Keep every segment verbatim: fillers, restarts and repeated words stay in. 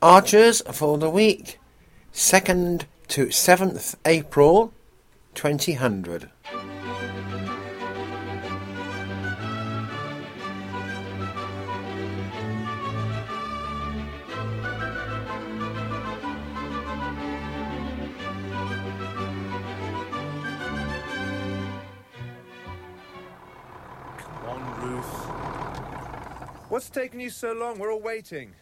Archers for the week, second to seventh April, twenty hundred. Come on, Ruth. What's taking you so long? We're all waiting.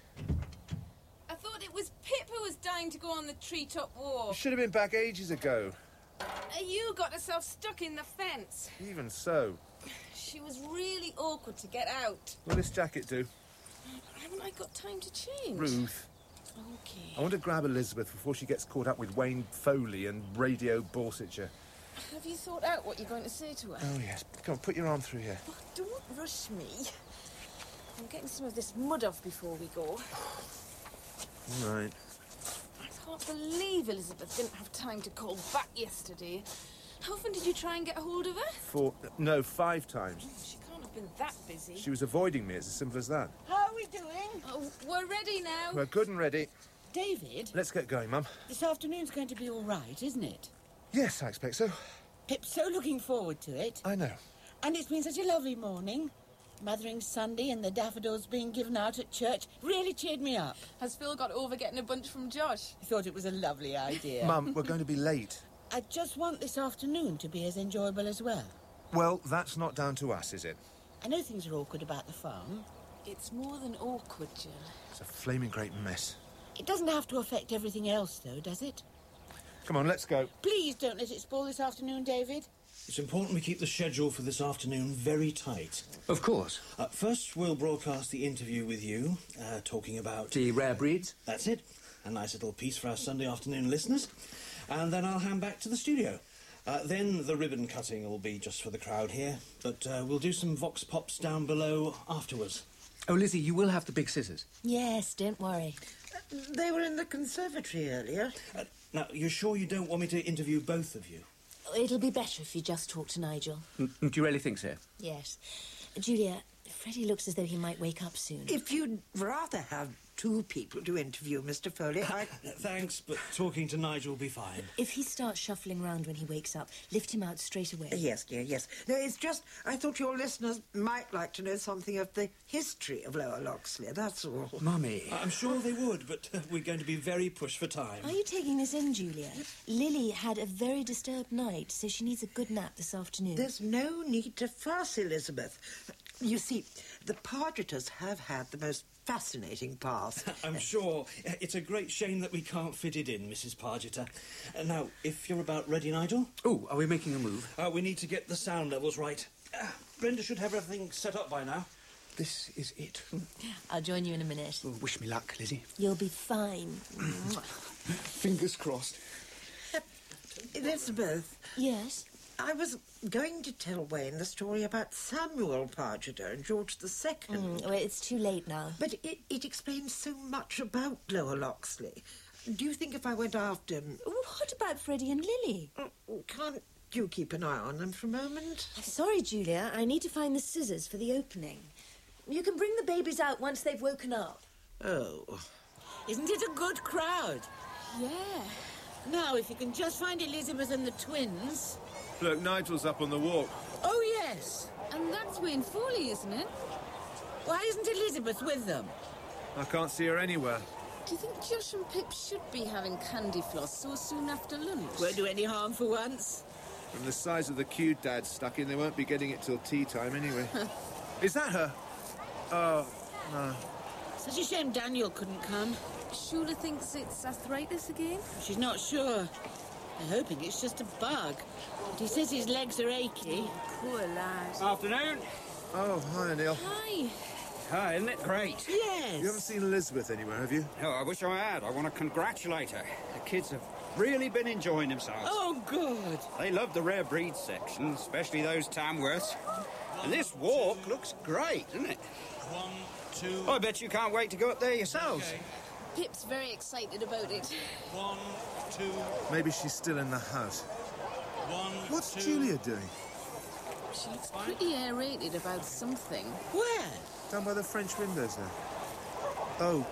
I thought it was Pip who was dying to go on the treetop walk. You should have been back ages ago. Uh, you got herself stuck in the fence. Even so. She was really awkward to get out. Will this jacket do? Haven't I got time to change? Ruth. Okay. I want to grab Elizabeth before she gets caught up with Wayne Foley and Radio Borsetshire. Have you thought out what you're going to say to her? Oh, yes. Come on, put your arm through here. Oh, don't rush me. I'm getting some of this mud off before we go. All right. I can't believe Elizabeth didn't have time to call back yesterday. How often did you try and get a hold of her? Four... No, five times. She can't have been that busy. She was avoiding me. It's as simple as that. How are we doing? Oh, we're ready now. We're good and ready. David, Let's get going, Mum. this afternoon's going to be all right, isn't it? Yes, I expect so. Pip's so looking forward to it. I know. And it's been such a lovely morning. Mothering Sunday and the daffodils being given out at church really cheered me up. Has Phil got over getting a bunch from Josh? I thought it was a lovely idea. Mum, we're going to be late. I just want this afternoon to be as enjoyable as well. Well, that's not down to us, is it? I know things are awkward about the farm. It's more than awkward, Jill. It's a flaming great mess. It doesn't have to affect everything else, though, does it? Come on, let's go. Please don't let it spoil this afternoon, David. It's important we keep the schedule for this afternoon very tight. Of course. Uh, first, we'll broadcast the interview with you, uh, talking about... The rare breeds? That's it. A nice little piece for our Sunday afternoon listeners. And then I'll hand back to the studio. Uh, then the ribbon cutting will be just for the crowd here, but uh, we'll do some vox pops down below afterwards. Oh, Lizzie, you will have the big scissors. Yes, don't worry. They were in the conservatory earlier. Uh, now, you're sure you don't want me to interview both of you? It'll be better if you just talk to Nigel. Mm, do you really think so? Yes. Julia, Freddie looks as though he might wake up soon. If you'd rather have two people to interview Mister Foley, I... Thanks, but talking to Nigel will be fine. If he starts shuffling round when he wakes up, lift him out straight away. Yes, dear, yes. No, it's just, I thought your listeners might like to know something of the history of Lower Loxley, that's all. Mummy. I'm sure they would, but uh, we're going to be very pushed for time. Are you taking this in, Julia? Lily had a very disturbed night, so she needs a good nap this afternoon. There's no need to fuss, Elizabeth. You see, the Pargeters have had the most fascinating past. I'm sure. It's a great shame that we can't fit it in, Missus Pargeter. Uh, now, if you're about ready, Nigel. Oh, are we making a move? Uh, we need to get the sound levels right. Uh, Brenda should have everything set up by now. This is it. I'll join you in a minute. Oh, wish me luck, Lizzie. You'll be fine. Fingers crossed. Elizabeth, Yes? I was going to tell Wayne the story about Samuel Pargeter and George the Second. Mm, well, it's too late now. But it, it explains so much about Lower Loxley. Do you think if I went after him... What about Freddie and Lily? Can't you keep an eye on them for a moment? I'm sorry, Julia. I need to find the scissors for the opening. You can bring the babies out once they've woken up. Oh. Isn't it a good crowd? Yeah. Now, if you can just find Elizabeth and the twins... Look, Nigel's up on the walk. Oh, yes. And that's Wayne Foley, isn't it? Why isn't Elizabeth with them? I can't see her anywhere. Do you think Josh and Pip should be having candy floss so soon after lunch? Won't do any harm for once. From the size of the queue Dad's stuck in, they won't be getting it till tea time anyway. Is that her? Oh, no. Such a shame Daniel couldn't come. Shula thinks it's arthritis again. She's not sure. I'm hoping it's just a bug. But he says his legs are achy. Poor lad. Afternoon. Oh, hi, Neil. Hi. Hi, isn't it great? Yes. You haven't seen Elizabeth anywhere, have you? Oh, I wish I had. I want to congratulate her. The kids have really been enjoying themselves. Oh, good. They love the rare breed section, especially those Tamworths. And this walk looks great, doesn't it? One, two... I bet you can't wait to go up there yourselves. Okay. Pip's very excited about it. One, two... Maybe she's still in the house. One, What's two... Julia doing? She looks pretty aerated about something. Where? Down by the French windows there. Oh,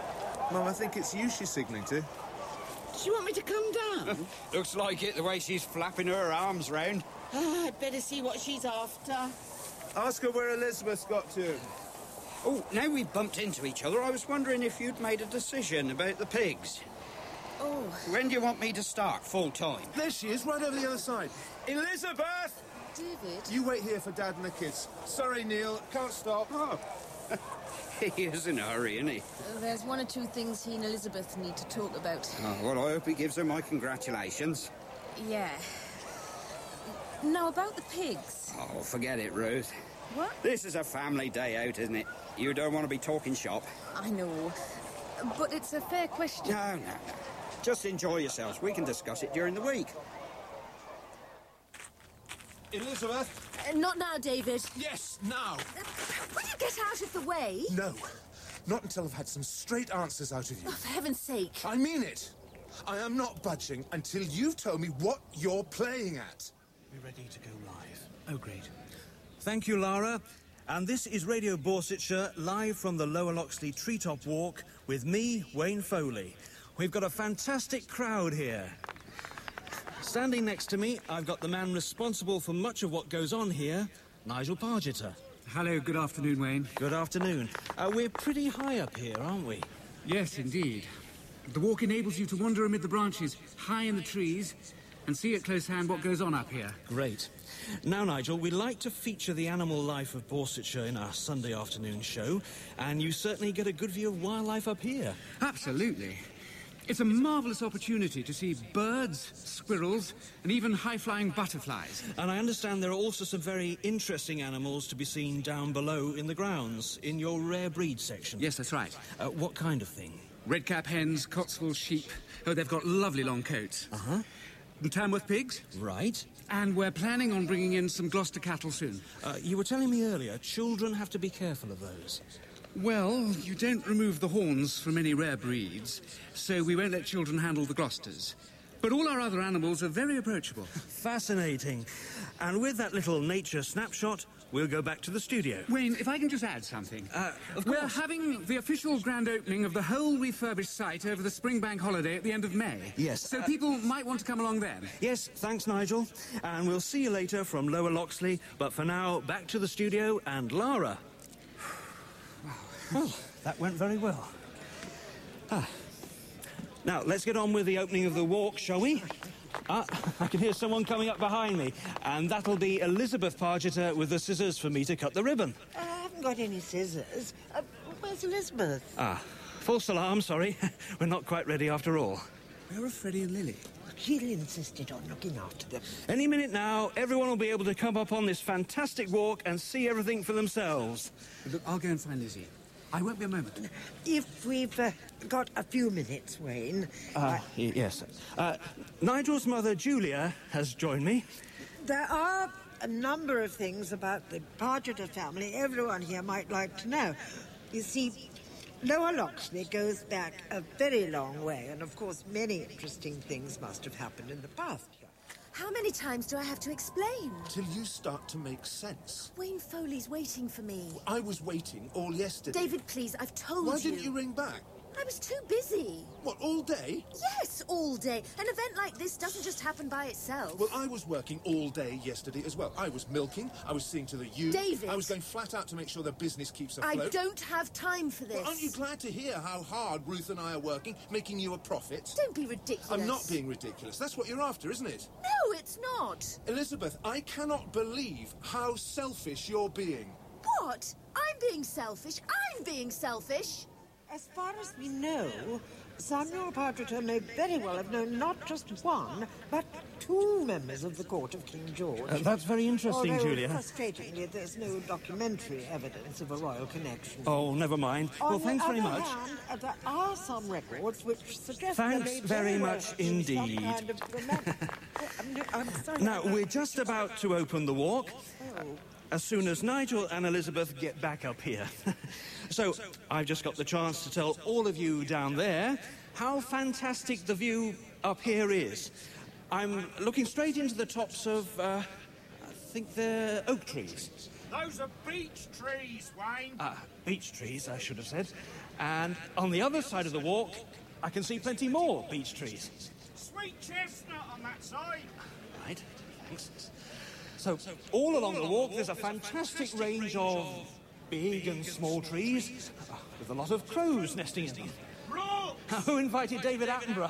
Mum, I think it's you she's signalling to. Do you want me to come down? Looks like it, the way she's flapping her arms round. Oh, I'd better see what she's after. Ask her where Elizabeth's got to. Oh, now we've bumped into each other, I was wondering if you'd made a decision about the pigs. Oh. When do you want me to start, full time? There she is, right over the other side. Elizabeth! David? You wait here for Dad and the kids. Sorry, Neil, can't stop. Oh. He is in a hurry, isn't he? Uh, there's one or two things he and Elizabeth need to talk about. Oh, well, I hope he gives her my congratulations. Yeah. Now, about the pigs. Oh, forget it, Ruth. What? This is a family day out, isn't it? You don't want to be talking shop. I know. But it's a fair question. No, no, no. Just enjoy yourselves. We can discuss it during the week. Elizabeth? Uh, not now, David. Yes, now. Uh, will you get out of the way? No. Not until I've had some straight answers out of you. Oh, for heaven's sake. I mean it. I am not budging until you've told me what you're playing at. We're ready to go live. Oh, great. Thank you, Lara. And this is Radio Borsetshire, live from the Lower Loxley Treetop Walk with me, Wayne Foley. We've got a fantastic crowd here. Standing next to me, I've got the man responsible for much of what goes on here, Nigel Pargeter. Hello, good afternoon, Wayne. Good afternoon. Uh, we're pretty high up here, aren't we? Yes, indeed. The walk enables you to wander amid the branches, high in the trees, and see at close hand what goes on up here. Great. Now, Nigel, we like to feature the animal life of Borsetshire in our Sunday afternoon show, and you certainly get a good view of wildlife up here. Absolutely. It's a marvellous opportunity to see birds, squirrels, and even high-flying butterflies. And I understand there are also some very interesting animals to be seen down below in the grounds, in your rare breed section. Yes, that's right. Uh, what kind of thing? Redcap hens, Cotswold sheep. Oh, they've got lovely long coats. Uh-huh. And Tamworth pigs. Right. And we're planning on bringing in some Gloucester cattle soon. Uh, you were telling me earlier, children have to be careful of those. Well, you don't remove the horns from any rare breeds, so we won't let children handle the Gloucesters. But all our other animals are very approachable. Fascinating. And with that little nature snapshot, we'll go back to the studio. Wayne, if I can just add something. Uh, of We're course. having the official grand opening of the whole refurbished site over the spring bank holiday at the end of May. Yes. So uh, people might want to come along then. Yes, thanks, Nigel. And we'll see you later from Lower Loxley. But for now, back to the studio and Lara. Well, that went very well. Ah. Now, let's get on with the opening of the walk, shall we? Ah, I can hear someone coming up behind me. And that'll be Elizabeth Pargeter with the scissors for me to cut the ribbon. I haven't got any scissors. Uh, where's Elizabeth? Ah, false alarm, sorry. We're not quite ready after all. Where are Freddie and Lily? Jill insisted on looking after them. Any minute now, everyone will be able to come up on this fantastic walk and see everything for themselves. Look, I'll go and find Lizzie. I won't be a moment. If we've uh, got a few minutes, Wayne. Ah, y- yes. Uh, Nigel's mother, Julia, has joined me. There are a number of things about the Pargeter family everyone here might like to know. You see, Lower Loxley goes back a very long way, and of course many interesting things must have happened in the past. How many times do I have to explain? Till you start to make sense. Wayne Foley's waiting for me. I was waiting all yesterday. David, please, I've told Why you. didn't you ring back? I was too busy. What, all day? Yes, all day. An event like this doesn't just happen by itself. Well, I was working all day yesterday as well. I was milking, I was seeing to the ewes. David! I was going flat out to make sure the business keeps afloat. I don't have time for this. Well, aren't you glad to hear how hard Ruth and I are working, making you a profit? Don't be ridiculous. I'm not being ridiculous. That's what you're after, isn't it? No, it's not. Elizabeth, I cannot believe how selfish you're being. What? I'm being selfish. I'm being selfish. As far as we know, Samuel Pargeter may very well have known not just one, but two members of the court of King George. Uh, that's very interesting, Although, Julia. frustratingly, there's no documentary evidence of a royal connection. Oh, never mind. On Well, thanks the very other much. hand, uh, there are some records which suggest Thanks there may very well much have been indeed. Some kind of romantic... Oh, I'm, no- I'm sorry. Now, we're just about to open the walk. As soon as Nigel and Elizabeth get back up here. So, I've just got the chance to tell all of you down there how fantastic the view up here is. I'm looking straight into the tops of, uh, I think they're oak trees. Those are beech trees, Wayne. Ah, beech trees, I should have said. And on the other side of the walk, I can see plenty more beech trees. Sweet chestnut on that side. Right, thanks. So, all along the walk, there's a fantastic range of big and small trees, uh, with a lot of crows nesting in them. Who invited David Attenborough?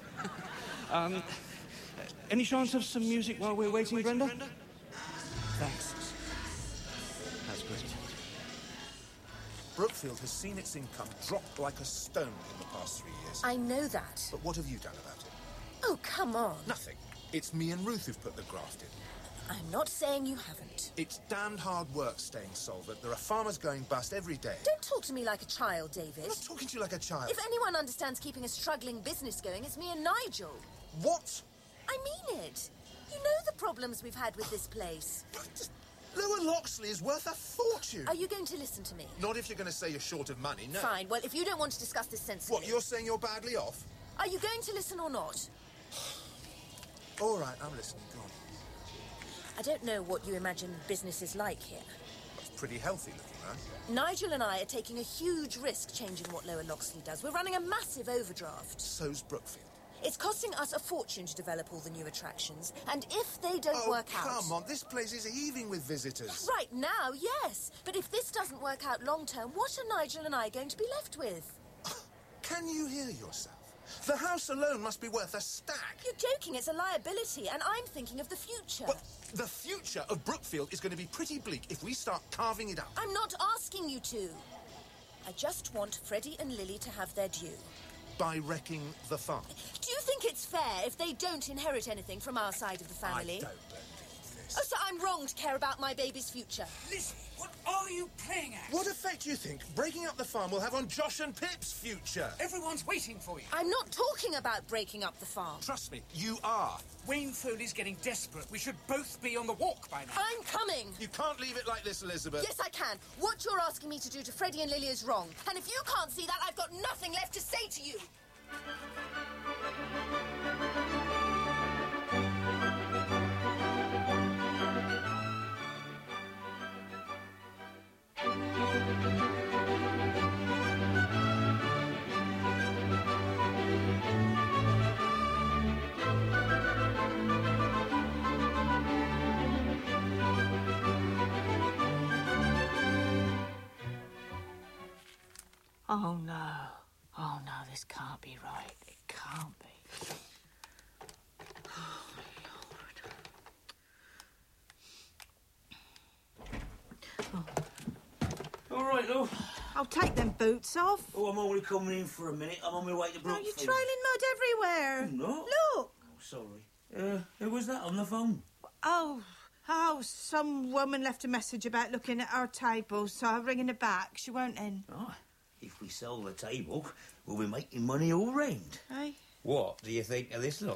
um, any chance of some music while we're waiting, Brenda? Thanks. That's great. Brookfield has seen its income drop like a stone in the past three years. I know that. But what have you done about it? Oh, come on. Nothing. It's me and Ruth who've put the graft in. I'm not saying you haven't. It's damned hard work staying solvent. There are farmers going bust every day. Don't talk to me like a child, David. I'm not talking to you like a child. If anyone understands keeping a struggling business going, it's me and Nigel. What? I mean it. You know the problems we've had with this place. Lower Loxley is worth a fortune. Are you going to listen to me? Not if you're going to say you're short of money, no. Fine. Well, if you don't want to discuss this sensibly... What, you're saying you're badly off? Are you going to listen or not? All right, I'm listening. Go on. I don't know what you imagine business is like here. It's pretty healthy looking, right? Nigel and I are taking a huge risk changing what Lower Loxley does. We're running a massive overdraft. So's Brookfield. It's costing us a fortune to develop all the new attractions, and if they don't oh, work out... come on, this place is heaving with visitors. Right now, yes. But if this doesn't work out long term, what are Nigel and I going to be left with? Can you hear yourself? The house alone must be worth a stack. You're joking, it's a liability, and I'm thinking of the future. But the future of Brookfield is going to be pretty bleak if we start carving it up. I'm not asking you to. I just want Freddie and Lily to have their due. By wrecking the farm. Do you think it's fair if they don't inherit anything from our side of the family? I don't believe this. Oh, so I'm wrong to care about my baby's future. Listen, what are you playing at? What effect do you think breaking up the farm will have on Josh and Pip's future? Everyone's waiting for you. I'm not talking about breaking up the farm. Trust me, you are. Wayne Foley's getting desperate. We should both be on the walk by now. I'm coming. You can't leave it like this, Elizabeth. Yes, I can. What you're asking me to do to Freddie and Lily is wrong. And if you can't see that, I've got nothing left to say to you. Oh, no. Oh, no, this can't be right. It can't be. Oh, my Lord. Oh. All right, love. I'll take them boots off. Oh, I'm only coming in for a minute. I'm on my way to Oh, Brookfield. you're trailing mud everywhere. I'm not. Look. Oh, sorry. Uh, who was that on the phone? Oh, oh, some woman left a message about looking at our table, so I'm ringing her back. She won't in. Oh, if we sell the table, we'll be making money all round. Hey? What do you think of this lot?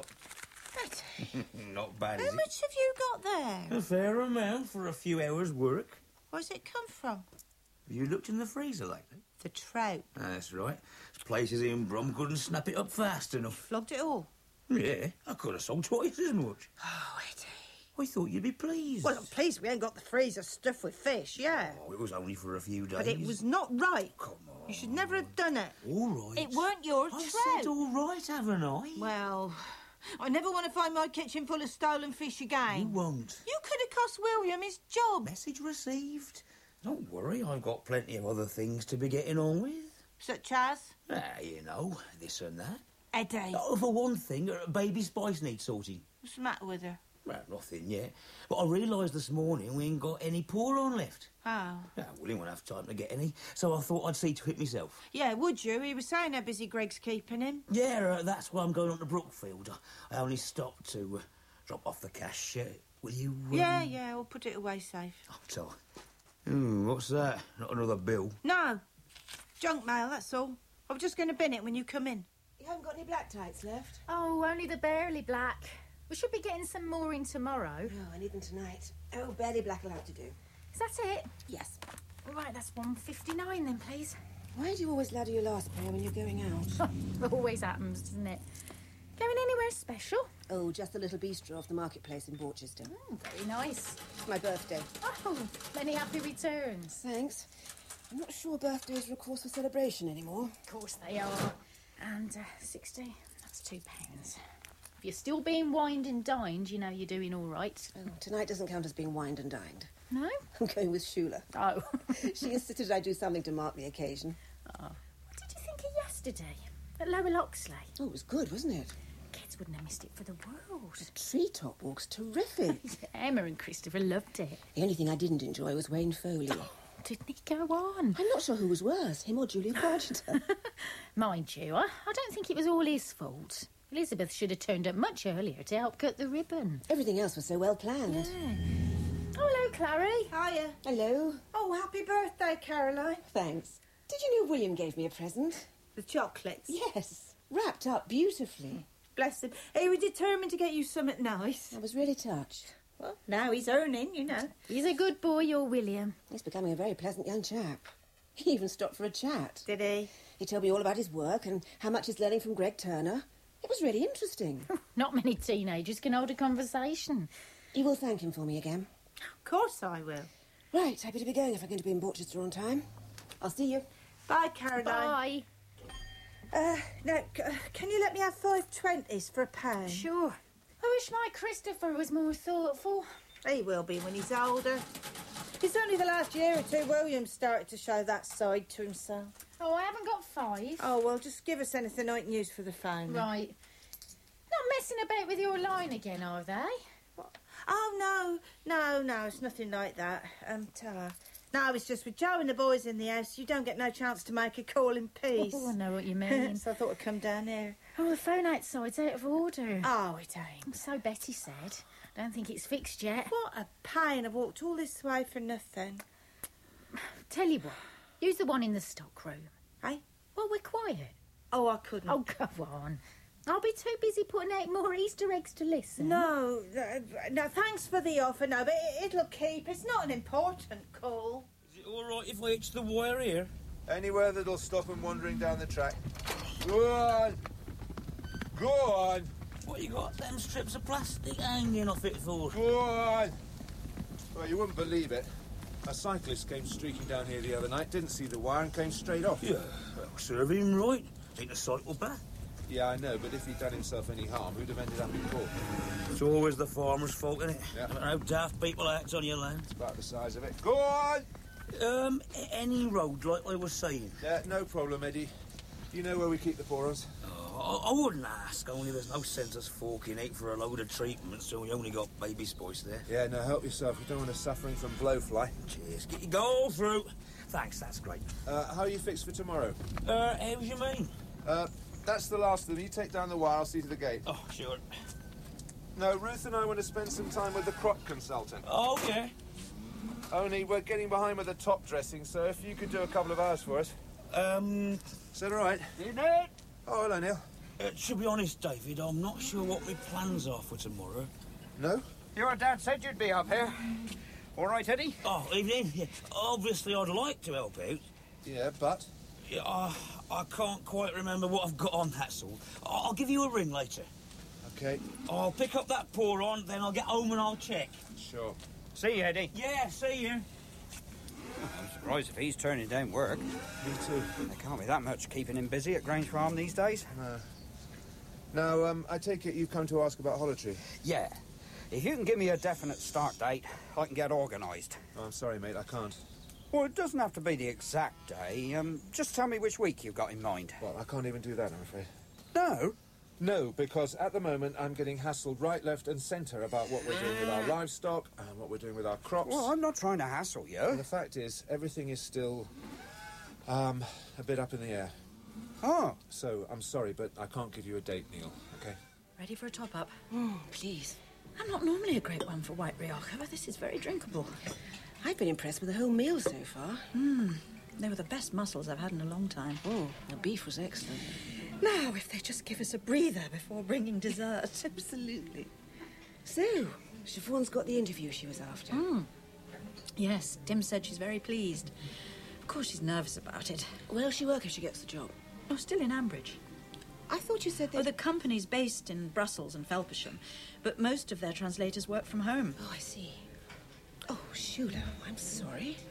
Betty. Not bad, How is much have you got there? it? A fair amount for a few hours' work. Where's it come from? Have you looked in the freezer lately? The trout. That's right. There's places in Brum couldn't snap it up fast enough. Flogged it all. Yeah, I could have sold twice as much. Oh, Eddie. I thought you'd be pleased. Well, I'm pleased we ain't got the freezer stuffed with fish, yeah. Oh, it was only for a few days. But it was not right. Come on. You should never have done it. All right. It weren't your I trout. said all right, haven't I? Well, I never want to find my kitchen full of stolen fish again. You won't. You could have cost William his job. Message received. Don't worry, I've got plenty of other things to be getting on with. Such as? Ah, you know, this and that. Eddie. Oh, for one thing, uh, Baby Spice needs sorting. What's the matter with her? Well, nothing yet. But I realised this morning we ain't got any pour on left. Oh. Yeah, William won't have time to get any, so I thought I'd see to it myself. Yeah, would you? He was saying how busy Greg's keeping him. Yeah, uh, that's why I'm going on to Brookfield. I, I only stopped to uh, drop off the cash. Uh, will you... Um... Yeah, yeah, we'll put it away safe. Oh, so... Hmm, what's that? Not another bill? No. Junk mail, that's all. I was just going to bin it when you come in. You haven't got any black tights left? Oh, only the barely black. We should be getting some more in tomorrow. No, I need them tonight. Oh, barely black will have to do. Is that it? Yes. Right, that's one fifty-nine then, please. Why do you always ladder your last pair when you're going out? It always happens, doesn't it? Going anywhere special? Oh, just the little bistro off the marketplace in Borchester. Oh, very nice. It's my birthday. Oh, many happy returns. Thanks. I'm not sure birthdays are a cause for celebration anymore. Of course they are. And uh, sixty, that's two pounds. If you're still being wined and dined, you know you're doing all right. Oh, tonight doesn't count as being wined and dined. No? I'm going with Shula. Oh. She insisted I do something to mark the occasion. Oh. What did you think of yesterday at Lower Loxley? Oh, it was good, wasn't it? Kids wouldn't have missed it for the world. The treetop walk's terrific. Emma and Christopher loved it. The only thing I didn't enjoy was Wayne Foley. Oh, didn't he go on? I'm not sure who was worse, him or Julia Pargeter. Mind you, I, I don't think it was all his fault. Elizabeth should have turned up much earlier to help cut the ribbon. Everything else was so well planned. Yeah. Oh, hello, Clary. Hiya. Hello. Oh, happy birthday, Caroline. Thanks. Did you know William gave me a present? The chocolates? Yes. Wrapped up beautifully. Bless him. He was determined to get you something nice. I was really touched. Well, now he's earning, you know. He's a good boy, your William. He's becoming a very pleasant young chap. He even stopped for a chat. Did he? He told me all about his work and how much he's learning from Greg Turner. It was really interesting. Not many teenagers can hold a conversation. You will thank him for me again. Of course I will. Right, I better be going if I'm going to be in Borchester on time. I'll see you. Bye, Caroline. Bye. Uh, now, c- uh, can you let me have five twenties for a pound? Sure. I wish my Christopher was more thoughtful. He will be when he's older. It's only the last year or two William started to show that side to himself. Oh, I haven't got five. Oh, well, just give us anything I can use for the phone. then. Right. Not messing about with your line again, are they? Oh, no, no, no, it's nothing like that. Um, ta. No, it's just with Joe and the boys in the house, you don't get no chance to make a call in peace. Oh, I know what you mean. So I thought I'd come down here. Oh, the phone outside's out of order. Oh, it ain't. So Betty said. Don't think it's fixed yet. What a pain. I've walked all this way for nothing. Tell you what, use the one in the stock room. Hey? Well, we're quiet. Oh, I couldn't. Oh, go on. I'll be too busy putting out more Easter eggs to listen. No, uh, no, thanks for the offer, no, but it, it'll keep. It's not an important call. Is it all right if I hitch the wire here? Anywhere that'll stop him wandering down the track. Go on! Go on! What you got them strips of plastic hanging off it for? Go on! Well, you wouldn't believe it. A cyclist came streaking down here the other night, didn't see the wire and came straight off. Yeah, well, serve him right. Ain't a cycle back. Yeah, I know, but if he'd done himself any harm, who'd have ended up in court? It's always the farmer's fault, isn't it? Yeah. No matter how daft people act on your land. It's about the size of it. Go on! Um, a- any road, like I was saying. Yeah, no problem, Eddie. You know where we keep the poor-uns? Oh, I, I wouldn't ask, only there's no sense us forking out for a load of treatment, so we only got baby's voice there. Yeah, no, help yourself. You don't want us suffering from blowfly. Cheers, get your goal through. Thanks, that's great. Uh, how are you fixed for tomorrow? Uh, how do you mean? Uh, that's the last of them. You take down the wire, I'll see to the gate. Oh, sure. No, Ruth and I want to spend some time with the crop consultant. Oh, yeah. Only we're getting behind with the top dressing, so if you could do a couple of hours for us. Um... Is that all right? Isn't it? Oh, hello, Neil. Uh, to be honest, David, I'm not sure what my plans are for tomorrow. No? Your dad said you'd be up here. All right, Eddie? Oh, evening. Yeah, obviously, I'd like to help out. Yeah, but? Yeah, uh, I can't quite remember what I've got on, that's all. I'll give you a ring later. Okay. I'll pick up that pour on, then I'll get home and I'll check. Sure. See you, Eddie. Yeah, see you. I'm surprised if he's turning down work. Me too. There can't be that much keeping him busy at Grange Farm these days. No. Now, um, I take it you've come to ask about Hollow Tree? Yeah. If you can give me a definite start date, I can get organised. Oh, I'm sorry, mate, I can't. Well, it doesn't have to be the exact day. Um, just tell me which week you've got in mind. Well, I can't even do that, I'm afraid. No? No, because at the moment I'm getting hassled right, left and centre about what we're doing with our livestock and what we're doing with our crops. Well, I'm not trying to hassle you. And the fact is, everything is still, um, a bit up in the air. Oh. So, I'm sorry, but I can't give you a date, Neil, OK? Ready for a top-up? Oh, please. I'm not normally a great one for white Rioja, but this is very drinkable. I've been impressed with the whole meal so far. Hmm. They were the best mussels I've had in a long time. Oh, the beef was excellent. Now, if they just give us a breather before bringing dessert. Absolutely. So, Siobhan's got the interview she was after. Mm. Yes, Tim said she's very pleased. Of course she's nervous about it. Where'll she work if she gets the job? Oh, still in Ambridge. I thought you said they... Oh, the company's based in Brussels and Felpersham, but most of their translators work from home. Oh, I see. Oh, Shula, I'm sorry.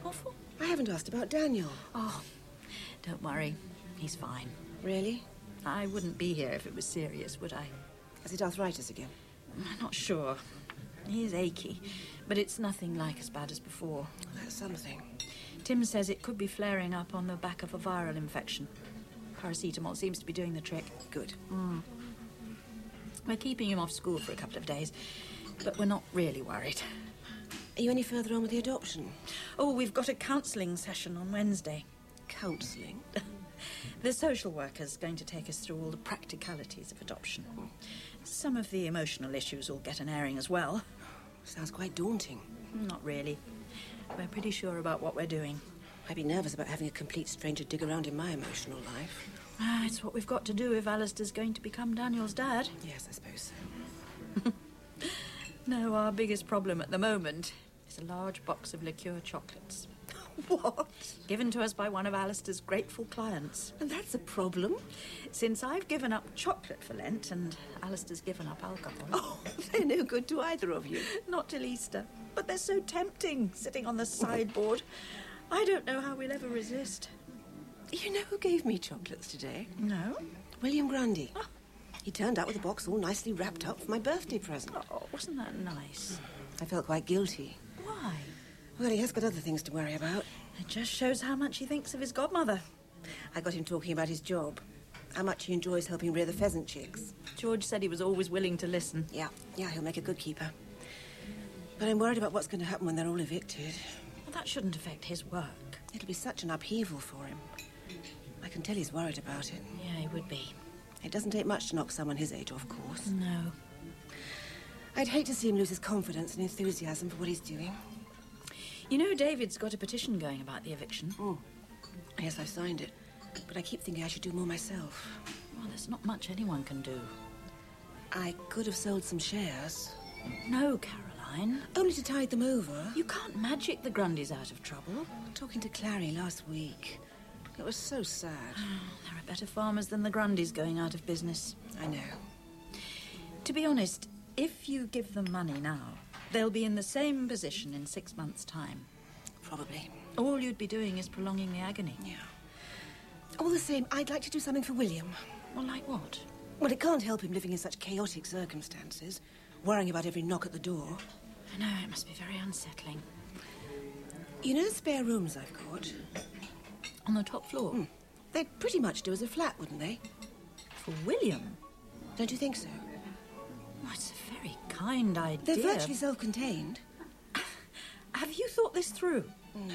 awful? I haven't asked about Daniel. Oh, don't worry. He's fine. Really? I wouldn't be here if it was serious, would I? Has it arthritis again? I'm not sure. He is achy, but it's nothing like as bad as before. That's something. Tim says it could be flaring up on the back of a viral infection. Paracetamol seems to be doing the trick. Good. Mm. We're keeping him off school for a couple of days, but we're not really worried. Are you any further on with the adoption? Oh, we've got a counselling session on Wednesday. Counselling? The social worker's going to take us through all the practicalities of adoption. Some of the emotional issues will get an airing as well. Sounds quite daunting. Not really. We're pretty sure about what we're doing. I'd be nervous about having a complete stranger dig around in my emotional life. Ah, it's what we've got to do if Alistair's going to become Daniel's dad. Yes, I suppose so. No, our biggest problem at the moment is a large box of liqueur chocolates. What? Given to us by one of Alistair's grateful clients. And that's a problem? Since I've given up chocolate for Lent and Alistair's given up alcohol. Oh, they're no good to either of you. Not till Easter. But they're so tempting, sitting on the sideboard. I don't know how we'll ever resist. You know who gave me chocolates today? No? William Grundy. Oh. He turned out with a box all nicely wrapped up for my birthday present. Oh, wasn't that nice? I felt quite guilty. Why? Well, he has got other things to worry about. It just shows how much he thinks of his godmother. I got him talking about his job. How much he enjoys helping rear the pheasant chicks. George said he was always willing to listen. Yeah, yeah, he'll make a good keeper. But I'm worried about what's going to happen when they're all evicted. Well, that shouldn't affect his work. It'll be such an upheaval for him. I can tell he's worried about it. Yeah, he would be. It doesn't take much to knock someone his age off course. No. I'd hate to see him lose his confidence and enthusiasm for what he's doing. You know, David's got a petition going about the eviction. Oh. Yes, I signed it. But I keep thinking I should do more myself. Well, there's not much anyone can do. I could have sold some shares. No, Caroline. Only to tide them over. You can't magic the Grundys out of trouble. Talking to Clary last week. It was so sad. There are better farmers than the Grundys going out of business. I know. To be honest, if you give them money now, they'll be in the same position in six months' time. Probably. All you'd be doing is prolonging the agony. Yeah. All the same, I'd like to do something for William. Well, like what? Well, it can't help him living in such chaotic circumstances, worrying about every knock at the door. I know, it must be very unsettling. You know the spare rooms I've got? On the top floor? Mm. They'd pretty much do as a flat, wouldn't they? For William? Don't you think so? Well, it's a very kind idea. They're virtually self-contained. Have you thought this through? No.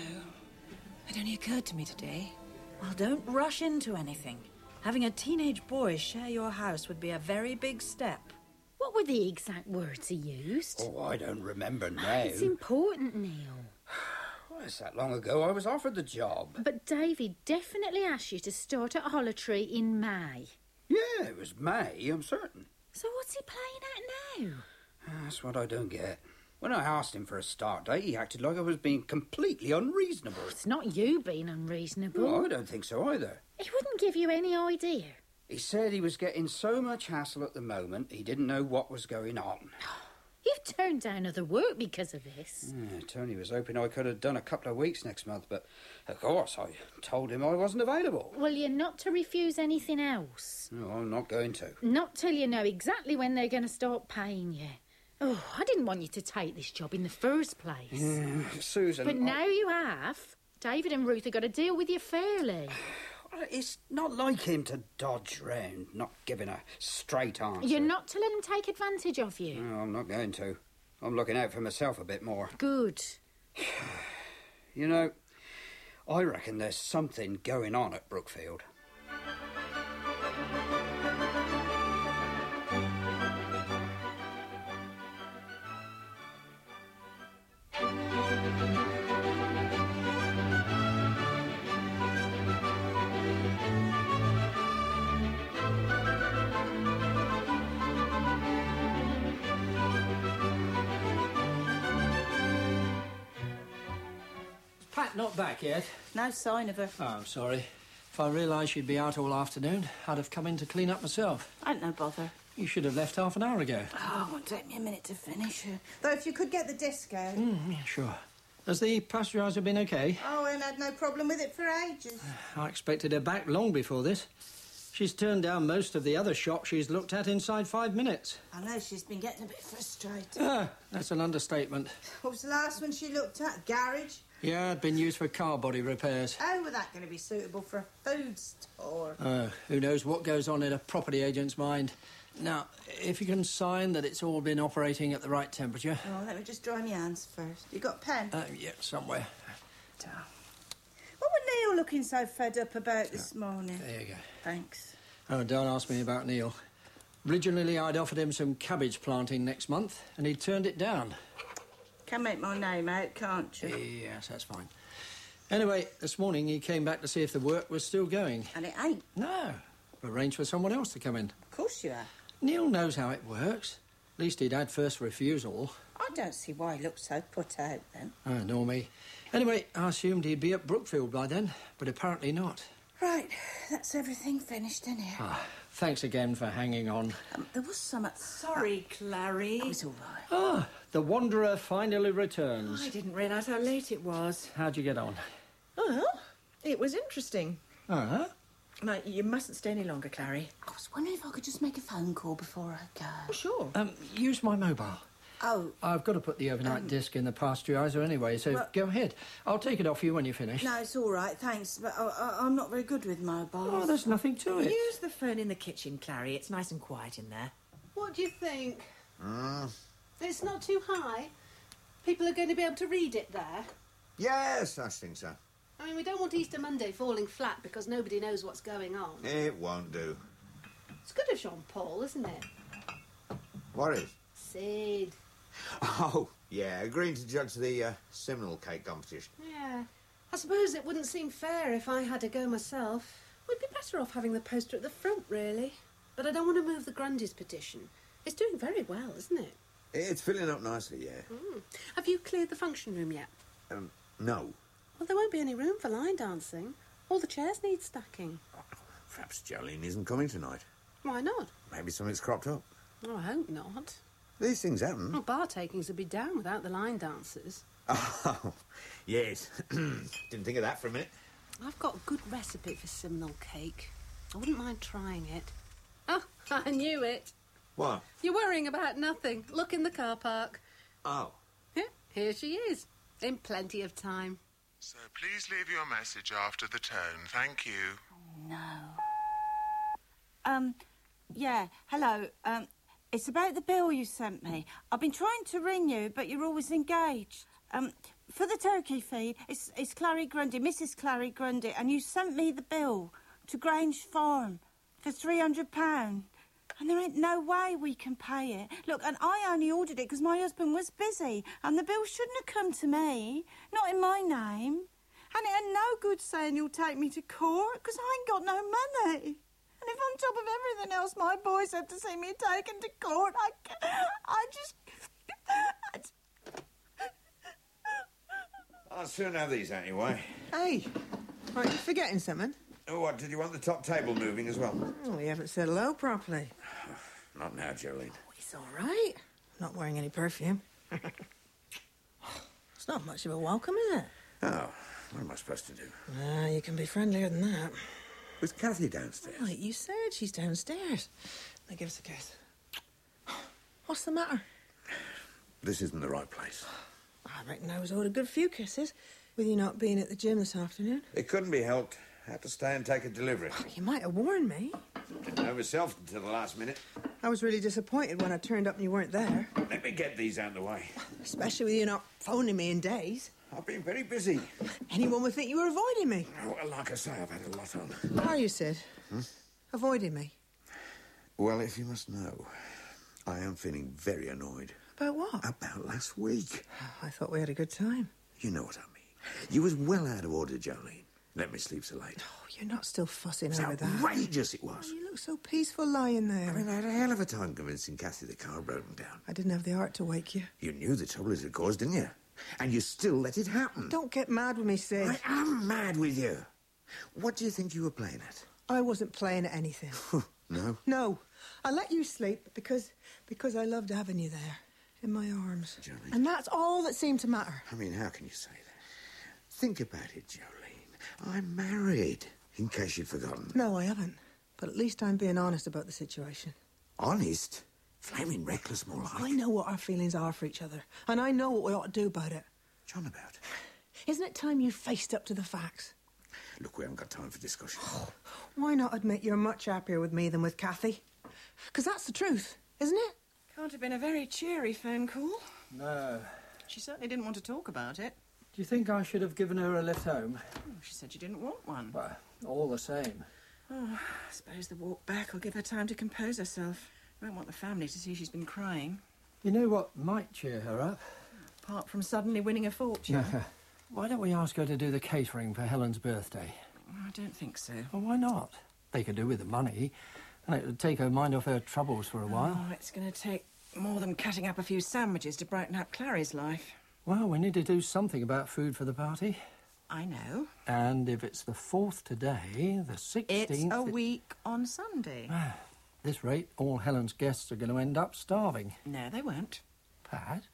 It only occurred to me today. Well, don't rush into anything. Having a teenage boy share your house would be a very big step. What were the exact words he used? Oh, I don't remember now. It's important, Neil. Well, it's that long ago I was offered the job. But David definitely asked you to start at Hollow-tree in May. Yeah, it was May, I'm certain. So what's he playing at now? That's what I don't get. When I asked him for a start date, he acted like I was being completely unreasonable. It's not you being unreasonable. Well, I don't think so either. He wouldn't give you any idea. He said he was getting so much hassle at the moment, he didn't know what was going on. You've turned down other work because of this. Yeah, Tony was hoping I could have done a couple of weeks next month, but of course I told him I wasn't available. Well, you're not to refuse anything else. No, I'm not going to. Not till you know exactly when they're going to start paying you. Oh, I didn't want you to take this job in the first place. Yeah, Susan... But I... now you have. David and Ruth have got to deal with you fairly. It's not like him to dodge round, not giving a straight answer. You're not to let him take advantage of you. No, I'm not going to. I'm looking out for myself a bit more. Good. You know, I reckon there's something going on at Brookfield. Pat not back yet? No sign of her. Oh, I'm sorry. If I realised she'd be out all afternoon, I'd have come in to clean up myself. Ain't no bother. You should have left half an hour ago. Oh, it won't take me a minute to finish. Though if you could get the disco. Mm, yeah, sure. Has the pasteuriser been okay? Oh, and had no problem with it for ages. I expected her back long before this. She's turned down most of the other shops she's looked at inside five minutes. I know she's been getting a bit frustrated. Ah, that's an understatement. What was the last one she looked at? Garage? Yeah, it'd been used for car body repairs. How were that going to be suitable for a food store? Uh, who knows what goes on in a property agent's mind. Now, if you can sign that it's all been operating at the right temperature... Oh, let me just dry my hands first. You got a pen? Uh, yeah, somewhere. What were Neil looking so fed up about this morning? There you go. Thanks. Oh, don't ask me about Neil. Originally, I'd offered him some cabbage planting next month, and he'd turned it down. Can make my name out, can't you? Yes, that's fine. Anyway, this morning he came back to see if the work was still going. And it ain't? No. Arranged for someone else to come in. Of course you have. Neil knows how it works. At least he'd had first refusal. I don't see why he looked so put out then. Oh, nor me. Anyway, I assumed he'd be at Brookfield by then, but apparently not. Right, that's everything finished in here. Ah, thanks again for hanging on. Um, there was some... Sorry, Clary. Oh, it's all right. Ah, the Wanderer finally returns. I didn't realise how late it was. How'd you get on? Oh, it was interesting. Uh-huh. No, you mustn't stay any longer, Clary. I was wondering if I could just make a phone call before I go. Oh, sure. Um, use my mobile. Oh. I've got to put the overnight um, disc in the pasteuriser anyway, so well, go ahead. I'll take it off you when you finish. No, it's all right, thanks, but I, I, I'm not very good with mobiles. Oh, there's nothing to it. Use the phone in the kitchen, Clary. It's nice and quiet in there. What do you think? Mm. It's not too high? People are going to be able to read it there? Yes, I think so. I mean, we don't want Easter Monday falling flat because nobody knows what's going on. It won't do. It's good of Jean-Paul, isn't it? What is? Sid. Oh, yeah, agreeing to judge the uh, Seminole cake competition. Yeah. I suppose it wouldn't seem fair if I had to go myself. We'd be better off having the poster at the front, really. But I don't want to move the Grundys petition. It's doing very well, isn't it? It's filling up nicely, yeah. Mm. Have you cleared the function room yet? Um, no. Well, there won't be any room for line dancing. All the chairs need stacking. Perhaps Jolene isn't coming tonight. Why not? Maybe something's cropped up. Oh, I hope not. These things happen. Well, bar takings would be down without the line dancers. Oh, yes. Didn't think of that for a minute. I've got a good recipe for Seminole cake. I wouldn't mind trying it. Oh, I knew it. What? You're worrying about nothing. Look in the car park. Oh. Yeah, here she is. In plenty of time. So please leave your message after the tone. Thank you. No. Um, yeah, hello. Um, it's about the bill you sent me. I've been trying to ring you, but you're always engaged. Um, for the turkey feed, it's, it's Clary Grundy, Missus Clary Grundy, and you sent me the bill to Grange Farm for three hundred pounds. And there ain't no way we can pay it. Look, and I only ordered it because my husband was busy, and the bill shouldn't have come to me, not in my name. And it ain't no good saying you'll take me to court, because I ain't got no money. And if on top of everything else my boys have to see me taken to court, I, I just... I just... I'll soon have these anyway. Hey, aren't you forgetting something? Oh, what, did you want the top table moving as well? Oh, you haven't said hello properly. Not now, Jolene. It's all right. Not wearing any perfume. It's not much of a welcome, is it? Oh, what am I supposed to do? Ah, you can be friendlier than that. Was Kathy downstairs? Right, you said she's downstairs. Now give us a kiss. What's the matter? This isn't the right place. I reckon I was owed a good few kisses, with you not being at the gym this afternoon. It couldn't be helped. Had to stay and take a delivery. Oh, you might have warned me. Didn't know myself until the last minute. I was really disappointed when I turned up and you weren't there. Let me get these out of the way. Especially with you not phoning me in days. I've been very busy. Anyone would think you were avoiding me. Oh, well, like I say, I've had a lot on. How are you, Sid? Hmm? Avoiding me? Well, if you must know, I am feeling very annoyed. About what? About last week. I thought we had a good time. You know what I mean. You was well out of order, Jolene. Let me sleep so late. Oh, you're not still fussing It's over that. outrageous it was. Oh, you look so peaceful lying there. I mean, I had a hell of a time convincing Kathy the car had broken down. I didn't have the heart to wake you. You knew the trouble it had caused, didn't you? And you still let it happen. Don't get mad with me, Sid. I am mad with you. What do you think you were playing at? I wasn't playing at anything. No? No. I let you sleep because because I loved having you there. in my arms. Jolene. And that's all that seemed to matter. I mean, how can you say that? Think about it, Jolene. I'm married, in case you'd forgotten. No, I haven't. But at least I'm being honest about the situation. Honest? Flaming reckless, more like. I know what our feelings are for each other. And I know what we ought to do about it. John, about? Isn't it time you faced up to the facts? Look, we haven't got time for discussion. Why not admit you're much happier with me than with Kathy? Because that's the truth, isn't it? Can't have been a very cheery phone call. No. She certainly didn't want to talk about it. Do you think I should have given her a lift home? Oh, she said you didn't want one. Well, all the same. Oh, I suppose the walk back will give her time to compose herself. I won't want the family to see she's been crying. You know what might cheer her up? Apart from suddenly winning a fortune. Why don't we ask her to do the catering for Helen's birthday? I don't think so. Well, why not? They could do with the money, and it would take her mind off her troubles for a while. Oh, it's going to take more than cutting up a few sandwiches to brighten up Clary's life. Well, we need to do something about food for the party. I know. And if it's the fourth today, the sixteenth... It's a week on Sunday. At this rate, all Helen's guests are going to end up starving. No, they won't. Pat?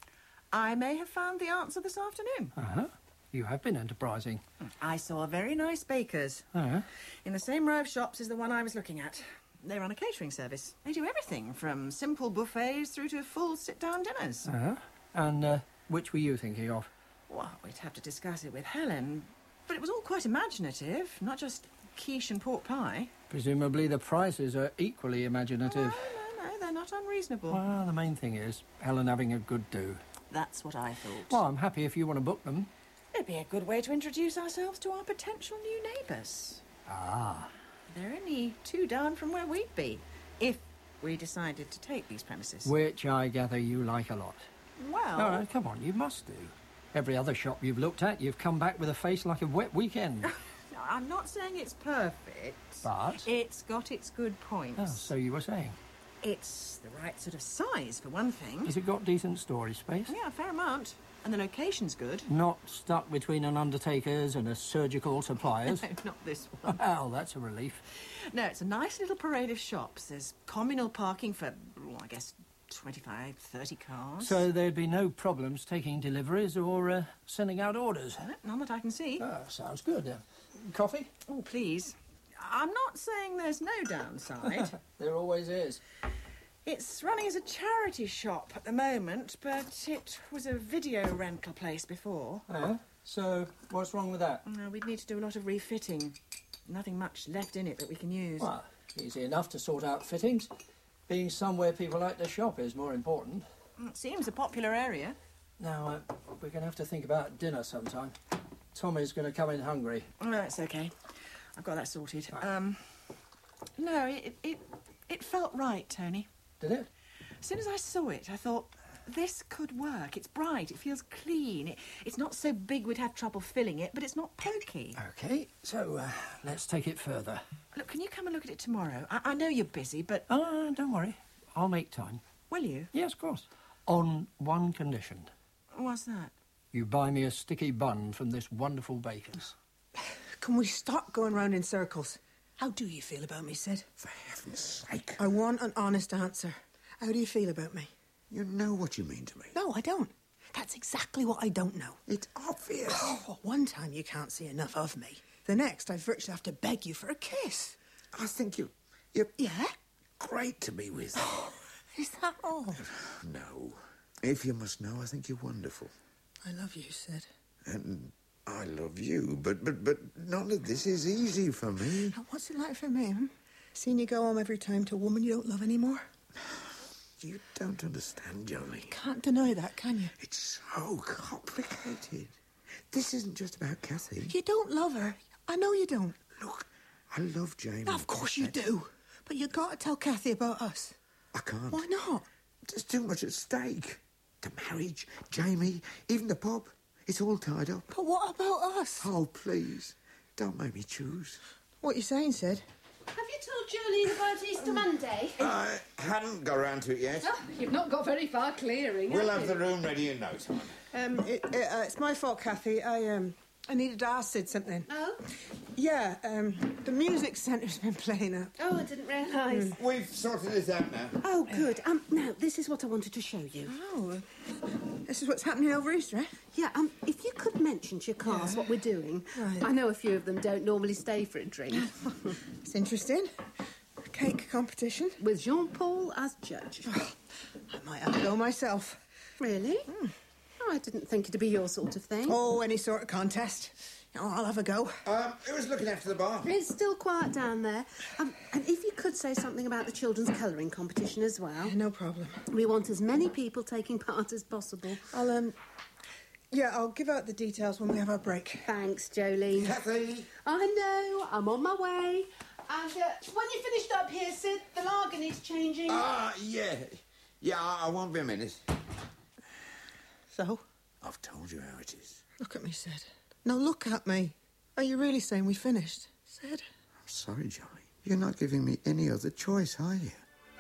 I may have found the answer this afternoon. Uh-huh. You have been enterprising. I saw a very nice baker's. Uh-huh. In the same row of shops as the one I was looking at. They run a catering service. They do everything, from simple buffets through to full sit-down dinners. Uh-huh. And uh, which were you thinking of? Well, we'd have to discuss it with Helen. But it was all quite imaginative, not just quiche and pork pie. Presumably the prices are equally imaginative. No, no, no, they're not unreasonable. Well, the main thing is Helen having a good do. That's what I thought. Well, I'm happy if you want to book them. It'd be a good way to introduce ourselves to our potential new neighbours. Ah. They're only two down from where we'd be, if we decided to take these premises. Which I gather you like a lot. Well... All right, come on, you must do. Every other shop you've looked at, you've come back with a face like a wet weekend. No, I'm not saying it's perfect. But? It's got its good points. Oh, so you were saying. It's the right sort of size, for one thing. Has it got decent storage space? Yeah, a fair amount. And the location's good. Not stuck between an undertaker's and a surgical supplier's? No, not this one. Well, that's a relief. No, it's a nice little parade of shops. There's communal parking for, well, I guess, twenty-five, thirty cars. So there'd be no problems taking deliveries or uh, sending out orders? Uh, none that I can see. Oh, sounds good. Uh, coffee? Oh, please. I'm not saying there's no downside. There always is. It's running as a charity shop at the moment, but it was a video rental place before. Oh, so what's wrong with that? Uh, we'd need to do a lot of refitting. Nothing much left in it that we can use. Well, easy enough to sort out fittings. Being somewhere people like to shop is more important. It seems a popular area. Now, uh, we're going to have to think about dinner sometime. Tommy's going to come in hungry. Oh, that's okay. I've got that sorted. Um, no, it, it, it felt right, Tony. Did it? As soon as I saw it, I thought, this could work. It's bright, it feels clean. It, it's not so big we'd have trouble filling it, but it's not pokey. OK, so uh, let's take it further. Look, can you come and look at it tomorrow? I, I know you're busy, but... Oh, don't worry. I'll make time. Will you? Yes, of course. On one condition. What's that? You buy me a sticky bun from this wonderful baker's. Can we stop going round in circles? How do you feel about me, Sid? For heaven's sake. I want an honest answer. How do you feel about me? You know what you mean to me. No, I don't. That's exactly what I don't know. It's obvious. Oh, one time you can't see enough of me. The next, I virtually have to beg you for a kiss. I think you... You're yeah? great to be with. Is that all? No. If you must know, I think you're wonderful. I love you, Sid. And I love you, but, but, but none of this is easy for me. Now, what's it like for me, hmm? Seeing you go home every time to a woman you don't love anymore? You don't understand, Jolie. Can't deny that, can you? It's so complicated. This isn't just about Kathy. You don't love her. I know you don't. Look, I love Jamie. Now, of course you do. But you got to tell Kathy about us. I can't. Why not? There's too much at stake. The marriage, Jamie, even the pub. It's all tied up. But what about us? Oh, please. Don't make me choose. What you saying, Sid? Have you told Jolene about Easter Monday? I hadn't got around to it yet. Oh, you've not got very far clearing, We'll have have you? the room ready in no time. Um, it, it, uh, it's my fault, Kathy. I, um, I needed to ask Sid something. Oh? Yeah, um, the music centre's been playing up. Oh, I didn't realise. Mm. We've sorted this out now. Oh, good. Um, now, this is what I wanted to show you. Oh, uh, this is what's happening over Easter, eh? Yeah, um, if you could mention to your class Yeah. what we're doing. Right. I know a few of them don't normally stay for a drink. It's interesting. A cake competition. With Jean-Paul as judge. Oh, I might have to go myself. Really? Mm. Oh, I didn't think it'd be your sort of thing. Oh, any sort of contest. Oh, I'll have a go. Um, who's looking after the bar? It's still quiet down there. Um, and if you could say something about the children's colouring competition as well. No problem. We want as many people taking part as possible. I'll, um... Yeah, I'll give out the details when we have our break. Thanks, Jolene. Kathy! I know, I'm on my way. And uh, when you finished up here, Sid, the lager needs changing. Ah, yeah. Yeah, I, I won't be a minute. So? I've told you how it is. Look at me, Sid. Now look at me. Are you really saying we finished? Sid? I'm sorry, Johnny. You're not giving me any other choice, are you?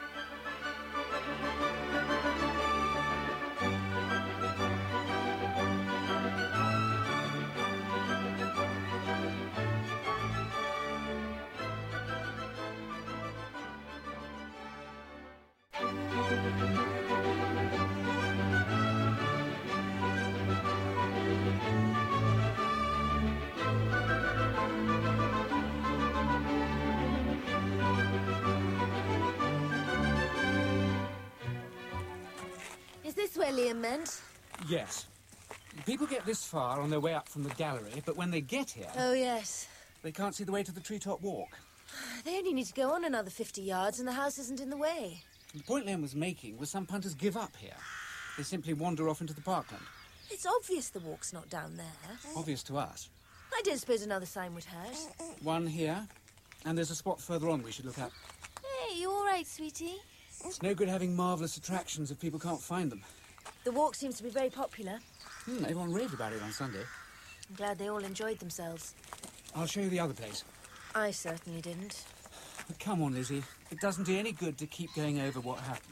Is this where Liam meant? Yes. People get this far on their way up from the gallery, but when they get here, Oh, yes. they can't see the way to the treetop walk. They only need to go on another fifty yards and the house isn't in the way. The point Liam was making was some punters give up here. They simply wander off into the parkland. It's obvious the walk's not down there. Obvious to us. I don't suppose another sign would hurt. One here, and there's a spot further on we should look at. Hey, you all right, sweetie? It's no good having marvellous attractions if people can't find them. The walk seems to be very popular. Hmm, everyone raved about it on Sunday. I'm glad they all enjoyed themselves. I'll show you the other place. I certainly didn't. But come on, Lizzie. It doesn't do any good to keep going over what happened.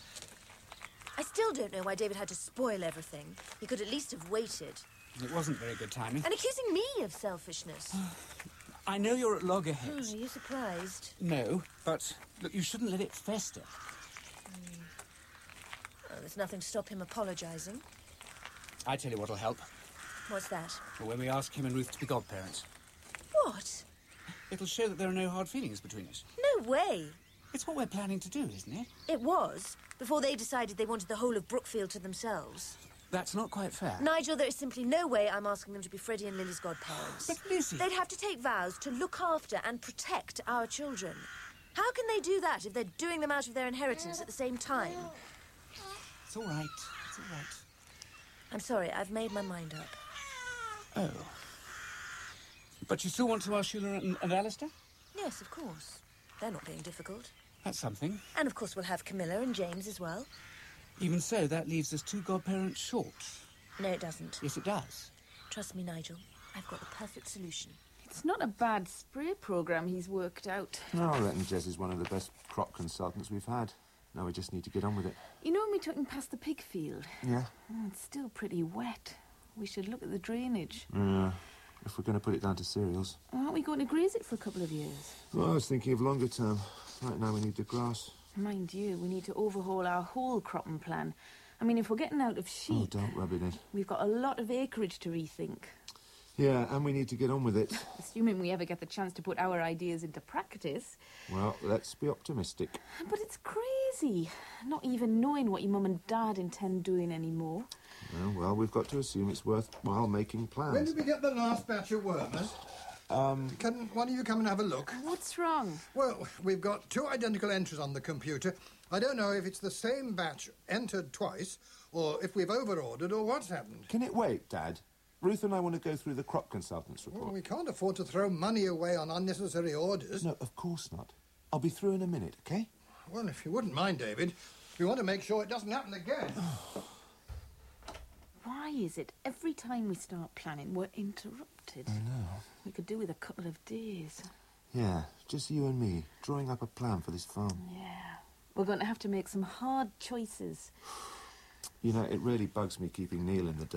I still don't know why David had to spoil everything. He could at least have waited. It wasn't very good timing. And accusing me of selfishness. I know you're at loggerheads. Oh, are you surprised? No, but look, you shouldn't let it fester. Mm. Well, there's nothing to stop him apologising. I tell you what'll help. What's that? Well, when we ask him and Ruth to be godparents. What? It'll show that there are no hard feelings between us. No way. It's what we're planning to do, isn't it? It was, before they decided they wanted the whole of Brookfield to themselves. That's not quite fair. Nigel, there is simply no way I'm asking them to be Freddie and Lily's godparents. But Lizzie... They'd have to take vows to look after and protect our children. How can they do that if they're doing them out of their inheritance at the same time? It's all right. It's all right. I'm sorry, I've made my mind up. Oh. But you still want to ask Sheila and, and Alistair? Yes, of course. They're not being difficult. That's something. And of course we'll have Camilla and James as well. Even so, that leaves us two godparents short. No, it doesn't. Yes, it does. Trust me, Nigel. I've got the perfect solution. It's not a bad spray programme he's worked out. No, I reckon Jez is one of the best crop consultants we've had. Now we just need to get on with it. You know when we took him past the pig field? Yeah? Oh, it's still pretty wet. We should look at the drainage. Yeah. If we're going to put it down to cereals. Aren't we going to graze it for a couple of years? Well, I was thinking of longer term. Right now we need the grass. Mind you, we need to overhaul our whole cropping plan. I mean, if we're getting out of Oh, sheep, don't rub it in. we've got a lot of acreage to rethink. Yeah, and we need to get on with it. Assuming we ever get the chance to put our ideas into practice. Well, let's be optimistic. But it's crazy, not even knowing what your mum and dad intend doing anymore. Oh, well, we've got to assume it's worthwhile making When plans. did we get the last batch of wormers? Um, Can one of you come and have a look? What's wrong? Well, we've got two identical entries on the computer. I don't know if it's the same batch entered twice, or if we've over-ordered, or what's happened. Can it wait, Dad? Ruth and I want to go through the crop consultant's report. Well, we can't afford to throw money away on unnecessary orders. No, of course not. I'll be through in a minute, okay? Well, if you wouldn't mind, David, we want to make sure it doesn't happen again. Why is it every time we start planning, we're interrupted? I know. We could do with a couple of days. Yeah, just you and me, drawing up a plan for this farm. Yeah. We're going to have to make some hard choices. You know, it really bugs me keeping Neil in the dark.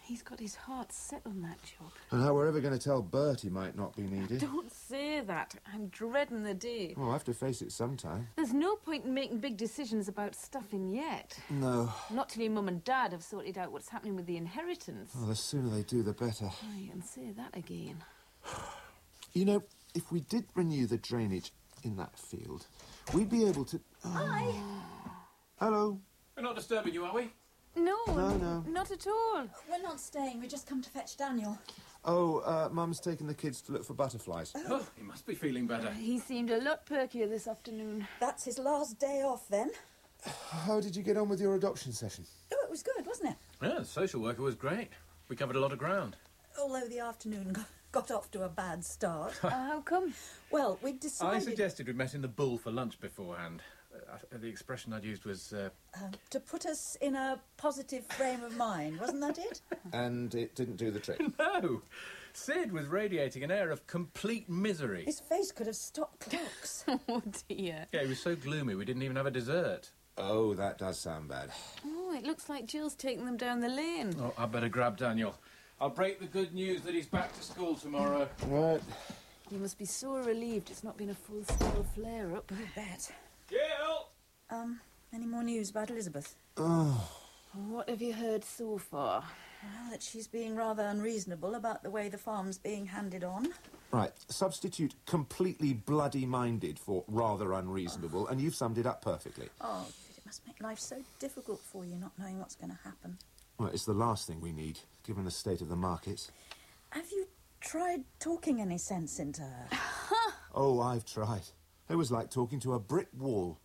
He's got his heart set on that job. And how we're ever going to tell Bert he might not be needed. Don't say that. I'm dreading the day. Well, I'll have to face it sometime. There's no point in making big decisions about stuffing yet. No. Not till your mum and dad have sorted out what's happening with the inheritance. Well, the sooner they do, the better. Aye, and say that again. You know, if we did renew the drainage in that field, we'd be able to... Oh. Hi. Hello. We're not disturbing you, are we? No, No, no. not at all. We're not staying. We just come to fetch Daniel. Oh, uh, Mum's taken the kids to look for butterflies. Oh, he must be feeling better. He seemed a lot perkier this afternoon. That's his last day off, then. How did you get on with your adoption session? Oh, it was good, wasn't it? Yeah, the social worker was great. We covered a lot of ground. Although the afternoon got, got off to a bad start. uh, how come? Well, we decided... I suggested we met in the Bull for lunch beforehand. Uh, the expression I'd used was... Uh... Um, to put us in a positive frame of mind, wasn't that it? And it didn't do the trick? No. Sid was radiating an air of complete misery. His face could have stopped clocks. Oh, dear. Yeah, he was so gloomy we didn't even have a dessert. Oh, that does sound bad. Oh, it looks like Jill's taking them down the lane. Oh, I better grab Daniel. I'll break the good news that he's back to school tomorrow. Right. You must be so relieved it's not been a full-scale flare-up. I bet. Jill! Um, any more news about Elizabeth? Oh. What have you heard so far? Well, that she's being rather unreasonable about the way the farm's being handed on. Right, substitute completely bloody-minded for rather unreasonable, and you've summed it up perfectly. Oh, it must make life so difficult for you, not knowing what's going to happen. Well, it's the last thing we need, given the state of the markets. Have you tried talking any sense into her? Oh, I've tried. It was like talking to a brick wall.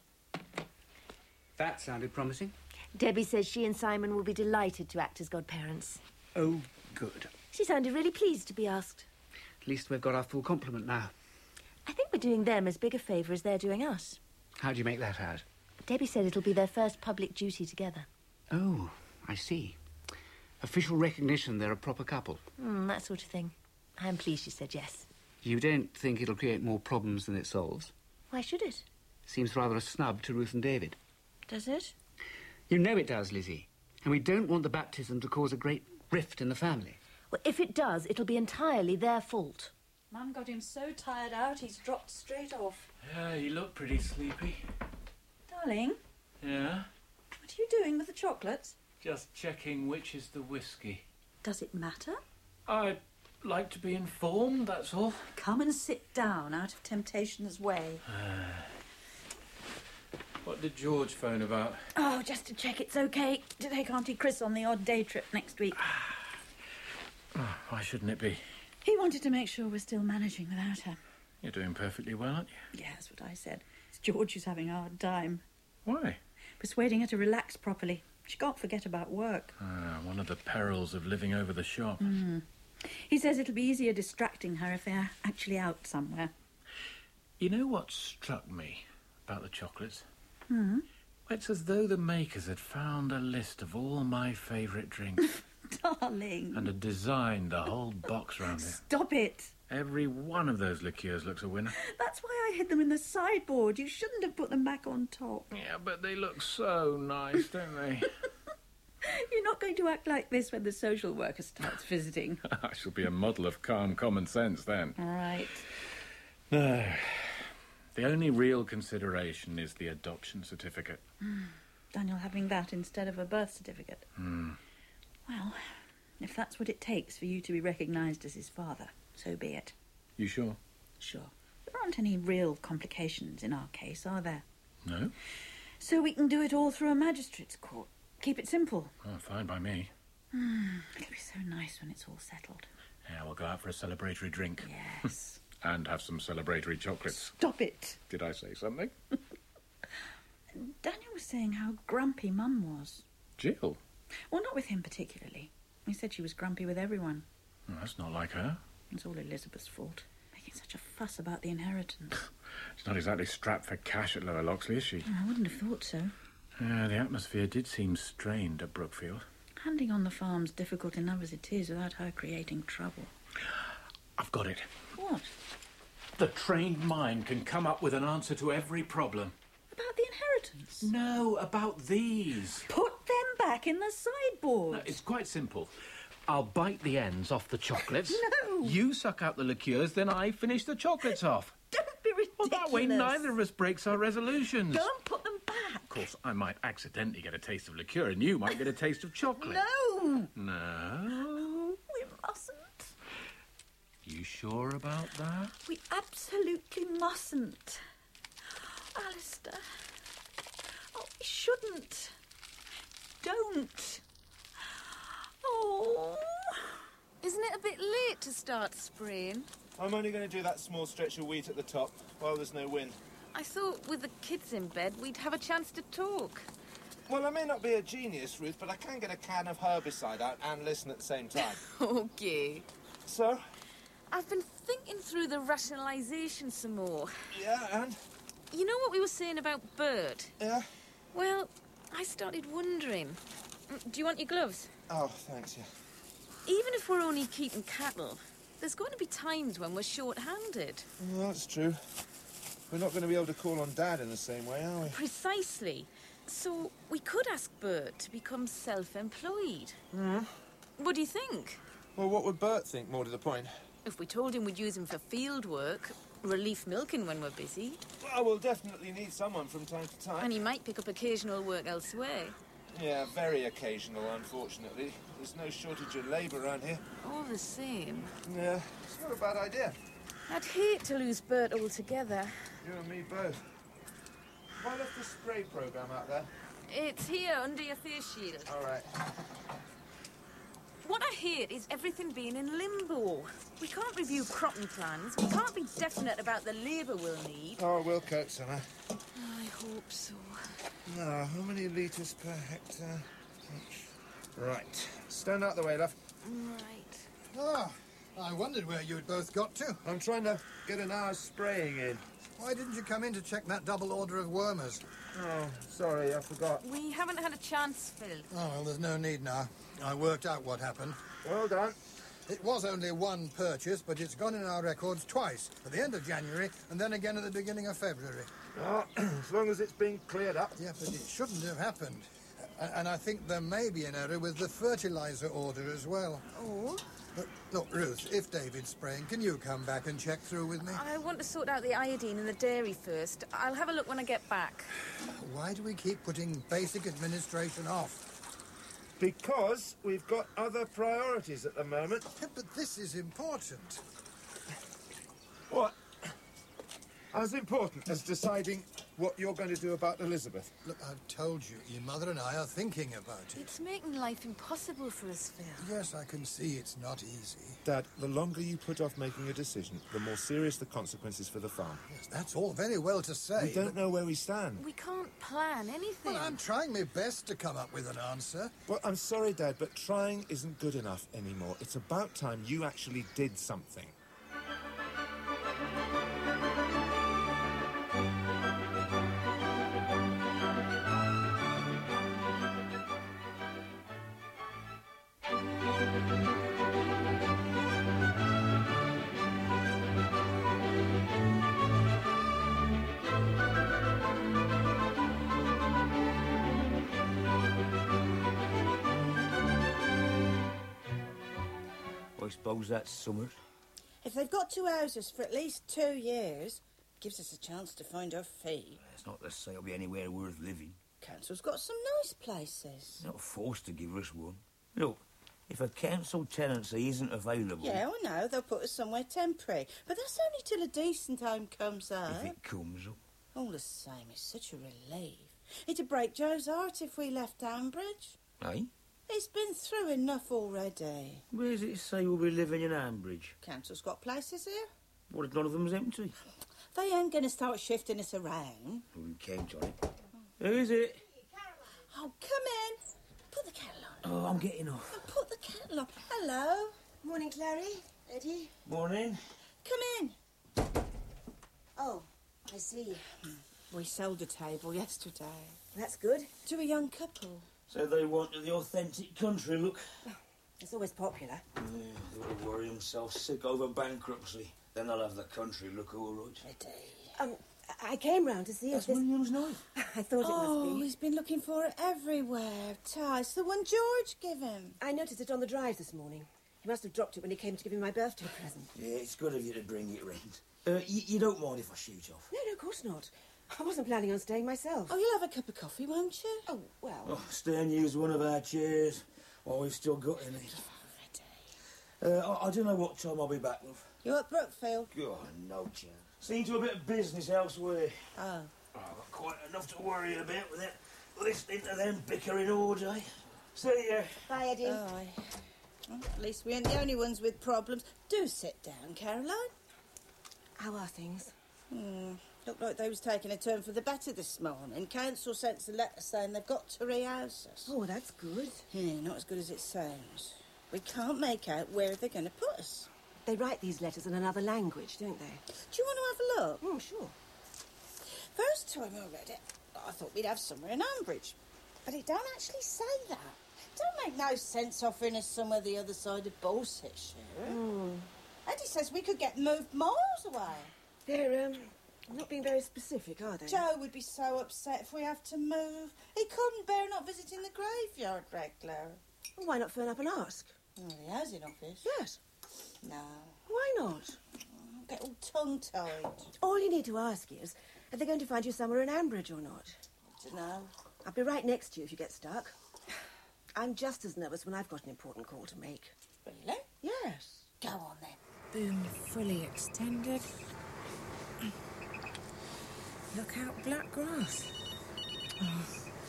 That sounded promising. Debbie says she and Simon will be delighted to act as godparents. Oh, good. She sounded really pleased to be asked. At least we've got our full complement now. I think we're doing them as big a favour as they're doing us. How do you make that out? Debbie said it'll be their first public duty together. Oh, I see. Official recognition they're a proper couple. Mm, that sort of thing. I'm pleased she said yes. You don't think it'll create more problems than it solves? Why should it? Seems rather a snub to Ruth and David. Does it? You know it does, Lizzie. And we don't want the baptism to cause a great rift in the family. Well, if it does, it'll be entirely their fault. Mum got him so tired out, he's dropped straight off. Yeah, he looked pretty sleepy. Darling, Yeah? what are you doing with the chocolates? Just checking which is the whiskey. Does it matter? I'd like to be informed, that's all. Come and sit down out of temptation's way. What did George phone about? Oh, just to check it's okay to take Auntie Chris on the odd day trip next week. Oh, why shouldn't it be? He wanted to make sure we're still managing without her. You're doing perfectly well, aren't you? Yeah, that's what I said. It's George who's having a hard time. Why? Persuading her to relax properly. She can't forget about work. Ah, one of the perils of living over the shop. Mm. He says it'll be easier distracting her if they're actually out somewhere. You know what struck me about the chocolates? Hmm? It's as though the makers had found a list of all my favourite drinks Darling. and had designed the whole box round it. Stop it. Every one of those liqueurs looks a winner. That's why I hid them in the sideboard. You shouldn't have put them back on top. Yeah, but they look so nice, don't they? You're not going to act like this when the social worker starts visiting. I shall be a model of calm common sense then. All right. No. The only real consideration is the adoption certificate. Mm. Daniel having that instead of a birth certificate. Hmm. Well, if that's what it takes for you to be recognised as his father, so be it. You sure? Sure. There aren't any real complications in our case, are there? No? So we can do it all through a magistrate's court. Keep it simple. Oh, fine by me. Mm, it'll be so nice when it's all settled. Yeah, we'll go out for a celebratory drink. Yes. And have some celebratory chocolates. Stop it. Did I say something? Daniel was saying how grumpy Mum was. Jill? Well, not with him particularly. He said she was grumpy with everyone. Oh, that's not like her. It's all Elizabeth's fault. Making such a fuss about the inheritance. She's not exactly strapped for cash at Lower Loxley, is she? I wouldn't have thought so. Yeah, the atmosphere did seem strained at Brookfield. Handing on the farm's difficult enough as it is without her creating trouble. I've got it. What? The trained mind can come up with an answer to every problem. About the inheritance? No, about these. Put them back in the sideboard. No, it's quite simple. I'll bite the ends off the chocolates. No. You suck out the liqueurs, then I finish the chocolates off. Don't be ridiculous. Well, that way neither of us breaks our resolutions. Don't put them back. Of course, I might accidentally get a taste of liqueur and you might get a taste of chocolate. No. No. We mustn't. You sure about that? We absolutely mustn't. Alistair. Oh, we shouldn't. Don't. Oh. Isn't it a bit late to start spraying? I'm only going to do that small stretch of wheat at the top while there's no wind. I thought with the kids in bed we'd have a chance to talk. Well, I may not be a genius, Ruth, but I can get a can of herbicide out and listen at the same time. Okay. So? I've been thinking through the rationalisation some more. Yeah, and? You know what we were saying about Bert? Yeah? Well, I started wondering. Do you want your gloves? Oh, thanks, yeah. Even if we're only keeping cattle, there's going to be times when we're short-handed. Well, that's true. We're not going to be able to call on Dad in the same way, are we? Precisely. So we could ask Bert to become self-employed. Hmm? What do you think? Well, what would Bert think, more to the point? If we told him we'd use him for field work, relief milking when we're busy. Well, we'll definitely need someone from time to time. And he might pick up occasional work elsewhere. Yeah, very occasional, unfortunately. There's no shortage of labour around here. All the same. Yeah, it's not a bad idea. I'd hate to lose Bert altogether. You and me both. Why left the spray programme out there? It's here, under your face shield. All right. What I hate is everything being in limbo. We can't review cropping plans. We can't be definite about the labour we'll need. Oh, we'll cope somehow. I hope so. Now, how many litres per hectare? Right. Stand out the way, love. Right. Ah, I wondered where you'd both got to. I'm trying to get an hour's spraying in. Why didn't you come in to check that double order of wormers? Oh, sorry, I forgot. We haven't had a chance, Phil. Oh, well, there's no need now. I worked out what happened. Well done. It was only one purchase, but it's gone in our records twice, at the end of January and then again at the beginning of February. Oh, as long as it's been cleared up. Yeah, but it shouldn't have happened. A- And I think there may be an error with the fertiliser order as well. Oh? Look, look, Ruth, if David's spraying, can you come back and check through with me? I want to sort out the iodine in the dairy first. I'll have a look when I get back. Why do we keep putting basic administration off? Because we've got other priorities at the moment. Yeah, but this is important. What? As important as deciding what you're going to do about Elizabeth. Look, I've told you, your mother and I are thinking about it. It's making life impossible for us, Phil. Yes, I can see it's not easy. Dad, the longer you put off making a decision, the more serious the consequences for the farm. Yes, that's all very well to say. We don't but- know where we stand. We can't plan anything. Well, I'm trying my best to come up with an answer. Well, I'm sorry, Dad, but trying isn't good enough anymore. It's about time you actually did something. I suppose that's summer. If they've got two houses for at least two years, it gives us a chance to find our feet. It's not to say it'll be anywhere worth living. Council's got some nice places. They're not forced to give us one. Look, if a council tenancy isn't available... Yeah, I know, they'll put us somewhere temporary. But that's only till a decent home comes up. If it comes up. All the same, it's such a relief. It'd break Joe's heart if we left Ambridge. Eh? He's been through enough already. Where does it say we'll be living in Ambridge? Council's got places here. What if none of them's empty? They ain't going to start shifting us around. We count on it. Who is it? Oh, come in. Put the kettle on. Oh, I'm getting off. Oh, put the kettle on. Hello. Morning, Clary. Eddie. Morning. Come in. Oh, I see. We sold a table yesterday. That's good. To a young couple. So they wanted the authentic country look. It's always popular. Yeah, they'll worry themselves sick over bankruptcy. Then they'll have the country look all right. Um, I came round to see That's if this... William's knife. I thought it Oh, must be. he's been looking for it everywhere. Ty, it's the one George gave him. I noticed it on the drive this morning. He must have dropped it when he came to give me my birthday present. Yeah, it's good of you to bring it round. Uh, you, you don't mind if I shoot off? No, no, of course not. I wasn't planning on staying myself. Oh, you'll have a cup of coffee, won't you? Oh, well... Oh, stay and use one of our chairs while we've still got any. Uh, I, I don't know what time I'll be back, love. You at Brookfield? God, no chance. Seen to a bit of business elsewhere. Oh. Oh, I've got quite enough to worry about without listening to them bickering all day. See ya. Bye, Eddie. Bye. Well, at least we ain't the only ones with problems. Do sit down, Caroline. How are things? Hmm. Looked like they was taking a turn for the better this morning. Council sent us a letter saying they've got to rehouse us. Oh, that's good. Yeah, not as good as it sounds. We can't make out where they're going to put us. They write these letters in another language, don't they? Do you want to have a look? Oh, sure. First time I read it, I thought we'd have somewhere in Ambridge. But it don't actually say that. It don't make no sense offering us somewhere the other side of Bolsetshire. Mm. Eddie says we could get moved miles away. They're, um, not being very specific, are they? Joe would be so upset if we have to move. He couldn't bear not visiting the graveyard regular. Well, why not phone up and ask? Oh, the housing office? Yes. No. Why not? I'll get all tongue-tied. All you need to ask is, are they going to find you somewhere in Ambridge or not? I don't know. I'll be right next to you if you get stuck. I'm just as nervous when I've got an important call to make. Really? Yes. Go on, then. Boom fully extended. Look out, black grass. Oh.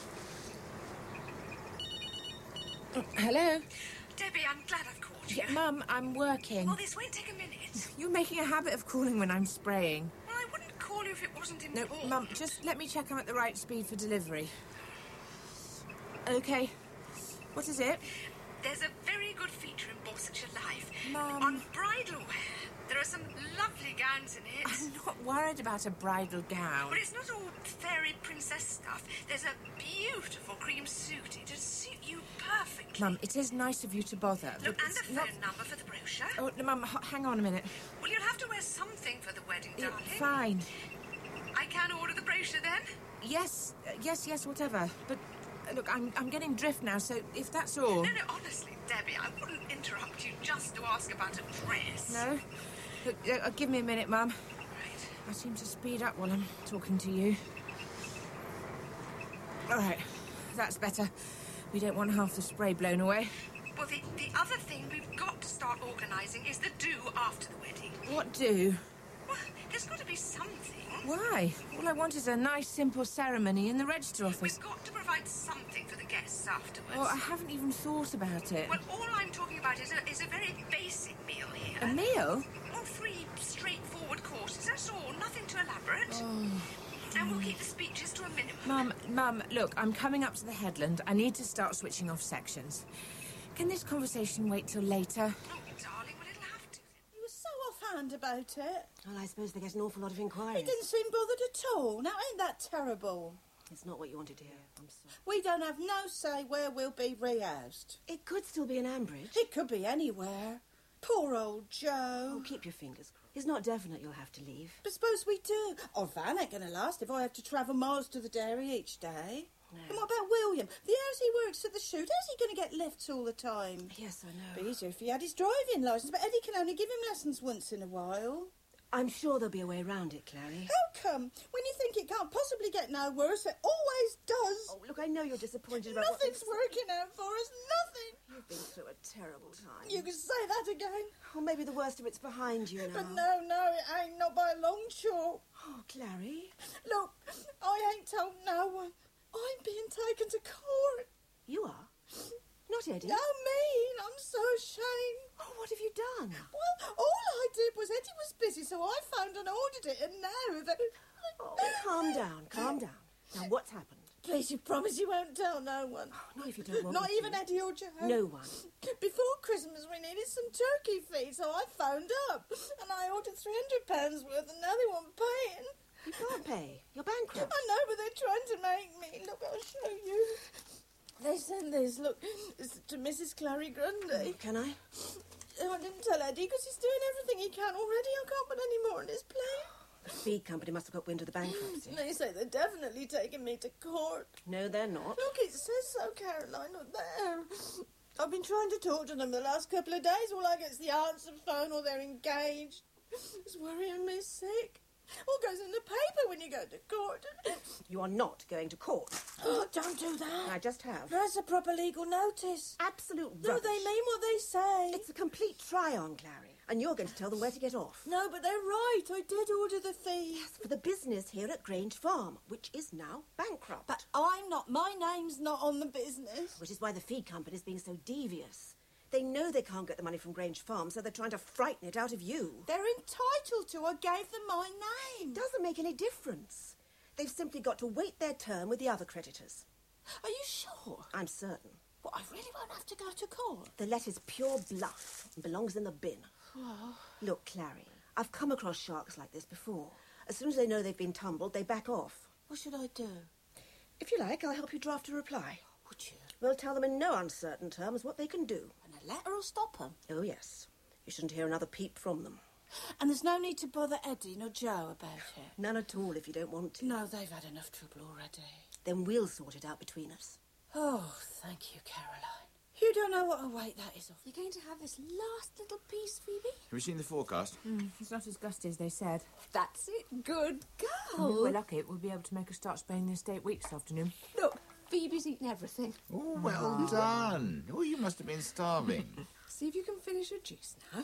Oh, hello? Debbie, I'm glad I've called you. Yeah, Mum, I'm working. Well, this won't take a minute. You're making a habit of calling when I'm spraying. Well, I wouldn't call you if it wasn't No, important. Mum, just let me check I'm at the right speed for delivery. OK. What is it? There's a very good feature in Borsetshire Life. Mum. On bridal wear. There are some lovely gowns in it. I'm not worried about a bridal gown. But it's not all fairy princess stuff. There's a beautiful cream suit. It'll suit you perfectly. Mum, it is nice of you to bother. Look, but and a it's phone not... number for the brochure. Oh, no, Mum, h- hang on a minute. Well, you'll have to wear something for the wedding, Yeah, darling. fine. I can order the brochure then? Yes, uh, yes, yes, whatever. But, uh, look, I'm, I'm getting drift now, so if that's all... No, no, honestly, Debbie, I wouldn't interrupt you just to ask about a dress. No? Look, uh, give me a minute, Mum. Right. I seem to speed up while I'm talking to you. All right, that's better. We don't want half the spray blown away. Well, the, the other thing we've got to start organising is the do after the wedding. What do? Well, there's got to be something. Why? All I want is a nice, simple ceremony in the register office. We've got to provide something for the guests afterwards. Oh, I haven't even thought about it. Well, all I'm talking about is a, is a very basic meal here. A meal? All three straightforward courses, that's all. Nothing too elaborate. Oh. And we'll keep the speeches to a minimum. Mum, Mum, look, I'm coming up to the headland. I need to start switching off sections. Can this conversation wait till later? Oh, darling, well, it'll have to. You were so offhand about it. Well, I suppose they get an awful lot of He inquiries. didn't seem bothered at all. Now, ain't that terrible? It's not what you wanted to hear. I'm sorry. We don't have no say where we'll be rehoused. It could still be in Ambridge. It could be anywhere. Poor old Joe. Oh, keep your fingers crossed. It's not definite you'll have to leave. But suppose we do. Our van ain't going to last if I have to travel miles to the dairy each day. No. And what about William? The hours he works at the shoot, how's he going to get lifts all the time? Yes, I know. Be easier if he had his driving licence, but Eddie can only give him lessons once in a while. I'm sure there'll be a way around it, Clary. How come? When you think it can't possibly get no worse, it always does. Oh, look, I know you're disappointed about Nothing's what working out for us. Nothing. You've been through a terrible time. You can say that again. Or maybe the worst of it's behind you now. But no, no, it ain't. Not by a long chalk. Oh, Clary. Look, I ain't told no one. I'm being taken to court. You are? Not Eddie? No, me. I'm so ashamed. Oh, what have you done? Well, all I did was Eddie was busy, so I phoned and ordered it, and now that... Oh, calm down, calm down. Now, what's happened? Please, you promise you won't tell no one. Oh, not if you don't want Not me even to. Eddie or Joe. No one. Before Christmas, we needed some turkey feet, so I phoned up, and I ordered three hundred pounds worth, and now they weren't paying. You can't pay. You're bankrupt. I know, but they're trying to make me. Look, I'll show you. They sent this, look, it's to Missus Clary Grundy. Can I? Oh, I didn't tell Eddie because he's doing everything he can already. I can't put any more on his plate. The feed company must have got wind of the bankruptcy. They say they're definitely taking me to court. No, they're not. Look, it says so, Caroline, up there. I've been trying to talk to them the last couple of days. All I get is the answer phone or they're engaged. It's worrying me sick. All goes in the paper when you go to court. You are not going to court. Oh, don't do that. I just have. That's a proper legal notice. Absolute No, rubbish. they mean what they say. It's a complete try-on, Clary. And you're going to tell them where to get off. No, but they're right. I did order the feed. Yes, for the business here at Grange Farm, which is now bankrupt. But I'm not. My name's not on the business. Which is why the feed company's being so devious. They know they can't get the money from Grange Farm, so they're trying to frighten it out of you. They're entitled to. I gave them my name. Doesn't make any difference. They've simply got to wait their turn with the other creditors. Are you sure? I'm certain. Well, I really won't have to go to court. The letter's pure bluff and belongs in the bin. Oh. Look, Clary, I've come across sharks like this before. As soon as they know they've been tumbled, they back off. What should I do? If you like, I'll help you draft a reply. Would you? We'll tell them in no uncertain terms what they can do. And a letter will stop them? Oh, yes. You shouldn't hear another peep from them. And there's no need to bother Eddie nor Joe about it? None at all if you don't want to. No, they've had enough trouble already. Then we'll sort it out between us. Oh, thank you, Caroline. You don't know what a weight that is off. You're going to have this last little piece, Phoebe? Have you seen the forecast? Mm, it's not as gusty as they said. That's it. Good If girl. we're lucky, we'll be able to make her start spraying the estate wheat this afternoon. Look, Phoebe's eaten everything. Oh, well done. Oh, you must have been starving. See if you can finish your juice now.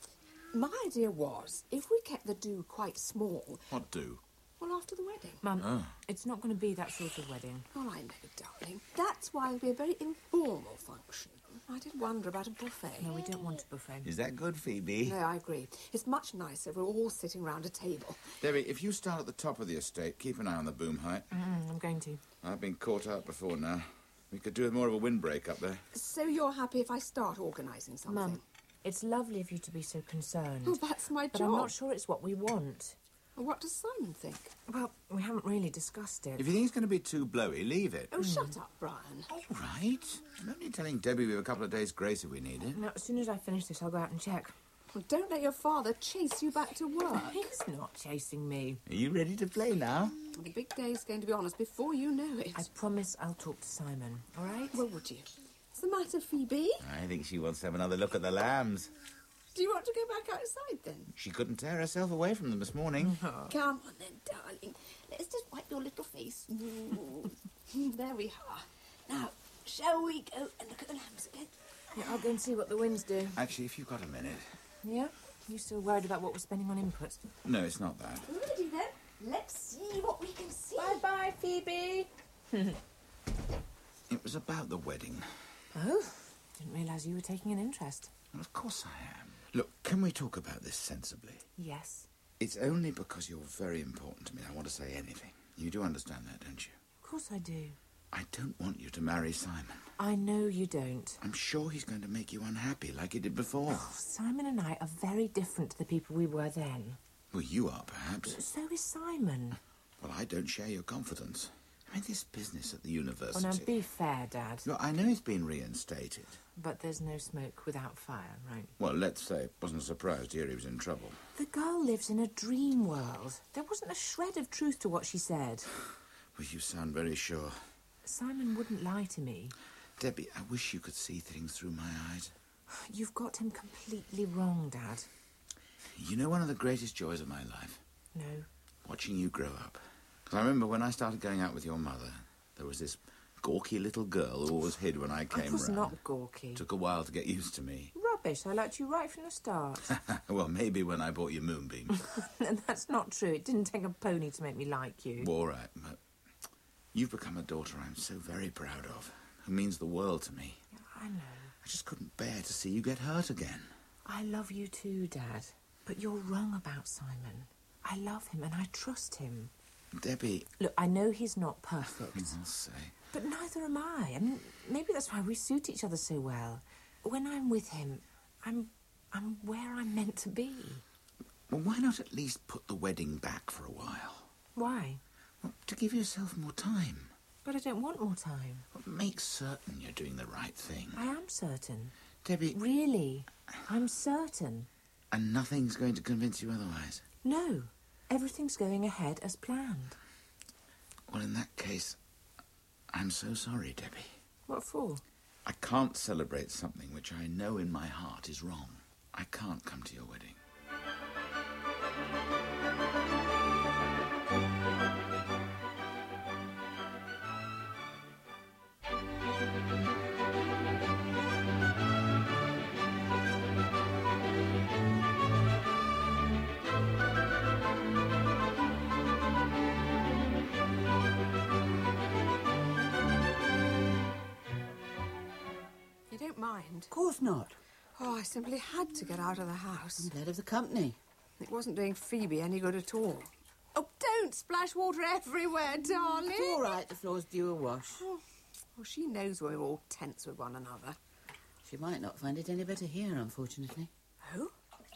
My idea was, if we kept the do quite small, What do? well, after the wedding. Mum, Oh. it's not going to be that sort of wedding. Oh, I know, darling. That's why it'll be a very informal function. I did wonder about a buffet. No, we don't want a buffet. Is that good, Phoebe? No, I agree. It's much nicer if we're all sitting round a table. Debbie, if you start at the top of the estate, keep an eye on the boom height. Mm, I'm going to. I've been caught out before now. We could do with more of a windbreak up there. So you're happy if I start organising something? Mum, it's lovely of you to be so concerned. Oh, that's my but job. I'm not sure it's what we want. Well, what does Simon think? Well, we haven't really discussed it. If you think it's going to be too blowy, leave it. Oh, shut up, Brian. All right. I'm only telling Debbie we have a couple of days' grace if we need it. Now, as soon as I finish this, I'll go out and check. Well, don't let your father chase you back to work. He's not chasing me. Are you ready to play now? The big day's going to be on us before you know it. I promise I'll talk to Simon, all right? Well, would you? What's the matter, Phoebe? I think she wants to have another look at the lambs. Do you want to go back outside, then? She couldn't tear herself away from them this morning. Come on, then, darling. Let's just wipe your little face. There we are. Now, shall we go and look at the lambs again? Yeah, I'll go and see what the winds do. Actually, if you've got a minute. Yeah? You still worried about what we're spending on inputs? No, it's not that. Ready, then? Let's see what we can see. Bye-bye, Phoebe. It was about the wedding. Oh, didn't realise you were taking an interest. Well, of course I am. Look, can we talk about this sensibly? Yes. It's only because you're very important to me I want to say anything. You do understand that, don't you? Of course I do. I don't want you to marry Simon. I know you don't. I'm sure he's going to make you unhappy like he did before. Oh, Simon and I are very different to the people we were then. Well, you are, perhaps. So is Simon. Well, I don't share your confidence. I mean, this business at the university... Oh, now, be fair, Dad. Look, I know he's been reinstated. But there's no smoke without fire, right? Well, let's say it wasn't a surprise to hear he was in trouble. The girl lives in a dream world. There wasn't a shred of truth to what she said. Well, you sound very sure. Simon wouldn't lie to me. Debbie, I wish you could see things through my eyes. You've got him completely wrong, Dad. You know one of the greatest joys of my life? No. Watching you grow up. Because I remember when I started going out with your mother, there was this gawky little girl who always hid when I came I was round. not gawky. Took a while to get used to me. Rubbish. I liked you right from the start. Well, maybe when I bought you Moonbeam. And that's not true. It didn't take a pony to make me like you. All right, but you've become a daughter I'm so very proud of, who means the world to me. I know. I just couldn't bear to see you get hurt again. I love you too, Dad. But you're wrong about Simon. I love him and I trust him. Debbie... Look, I know he's not perfect. I'll say. But neither am I. I mean, maybe that's why we suit each other so well. When I'm with him, I'm... I'm where I'm meant to be. Well, why not at least put the wedding back for a while? Why? Well, to give yourself more time. But I don't want more time. Well, make certain you're doing the right thing. I am certain. Debbie... Really? I'm certain. And nothing's going to convince you otherwise? No. Everything's going ahead as planned. Well, in that case, I'm so sorry, Debbie. What for? I can't celebrate something which I know in my heart is wrong. I can't come to your wedding. You don't mind? Of course not. Oh, I simply had to get out of the house. I'm glad of the company. It wasn't doing Phoebe any good at all. Oh, don't splash water everywhere, darling. It's all right, the floor's due a wash. Oh, well, she knows we're all tense with one another. She might not find it any better here, unfortunately. Oh?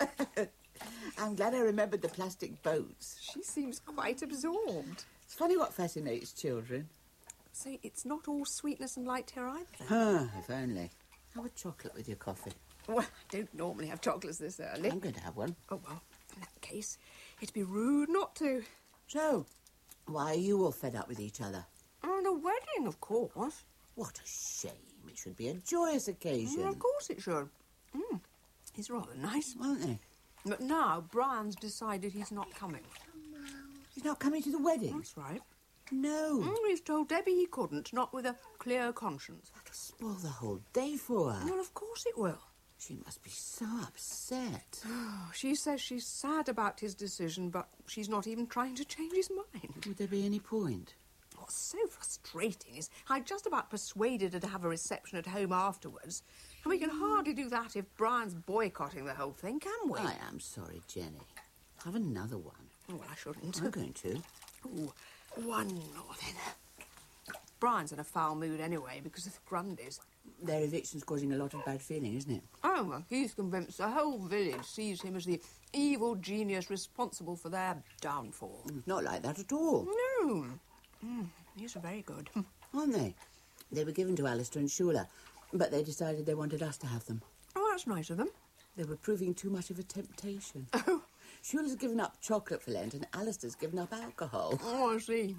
I'm glad I remembered the plastic boats. She seems quite absorbed. It's funny what fascinates children. So it's not all sweetness and light here either, then? Ah, if only. Have a chocolate with your coffee. Well, I don't normally have chocolates this early. I'm going to have one. Oh, well, in that case, it'd be rude not to. So, why are you all fed up with each other? On a wedding, of course. What a shame. It should be a joyous occasion. Well, of course it should. Mm. He's rather nice. Aren't they? But now, Brian's decided he's not coming. He's not coming to the wedding? That's right. No. Mm, he's told Debbie he couldn't, not with a clear conscience. That'll spoil the whole day for her. Well, of course it will. She must be so upset. She says she's sad about his decision, but she's not even trying to change his mind. Would there be any point? What's so frustrating is I just about persuaded her to have a reception at home afterwards, and we can hardly do that if Brian's boycotting the whole thing, can we? I am sorry, Jenny. Have another one. Well, I shouldn't. I'm going to. Ooh, one more then. Brian's in a foul mood anyway because of the Grundys. Their eviction's causing a lot of bad feeling, isn't it? Oh, well, he's convinced the whole village sees him as the evil genius responsible for their downfall. Not like that at all. No. Mm, these are very good. Aren't they? They were given to Alistair and Shula, but they decided they wanted us to have them. Oh, that's nice of them. They were proving too much of a temptation. Oh. Shula's given up chocolate for Lent and Alistair's given up alcohol. Oh, I see.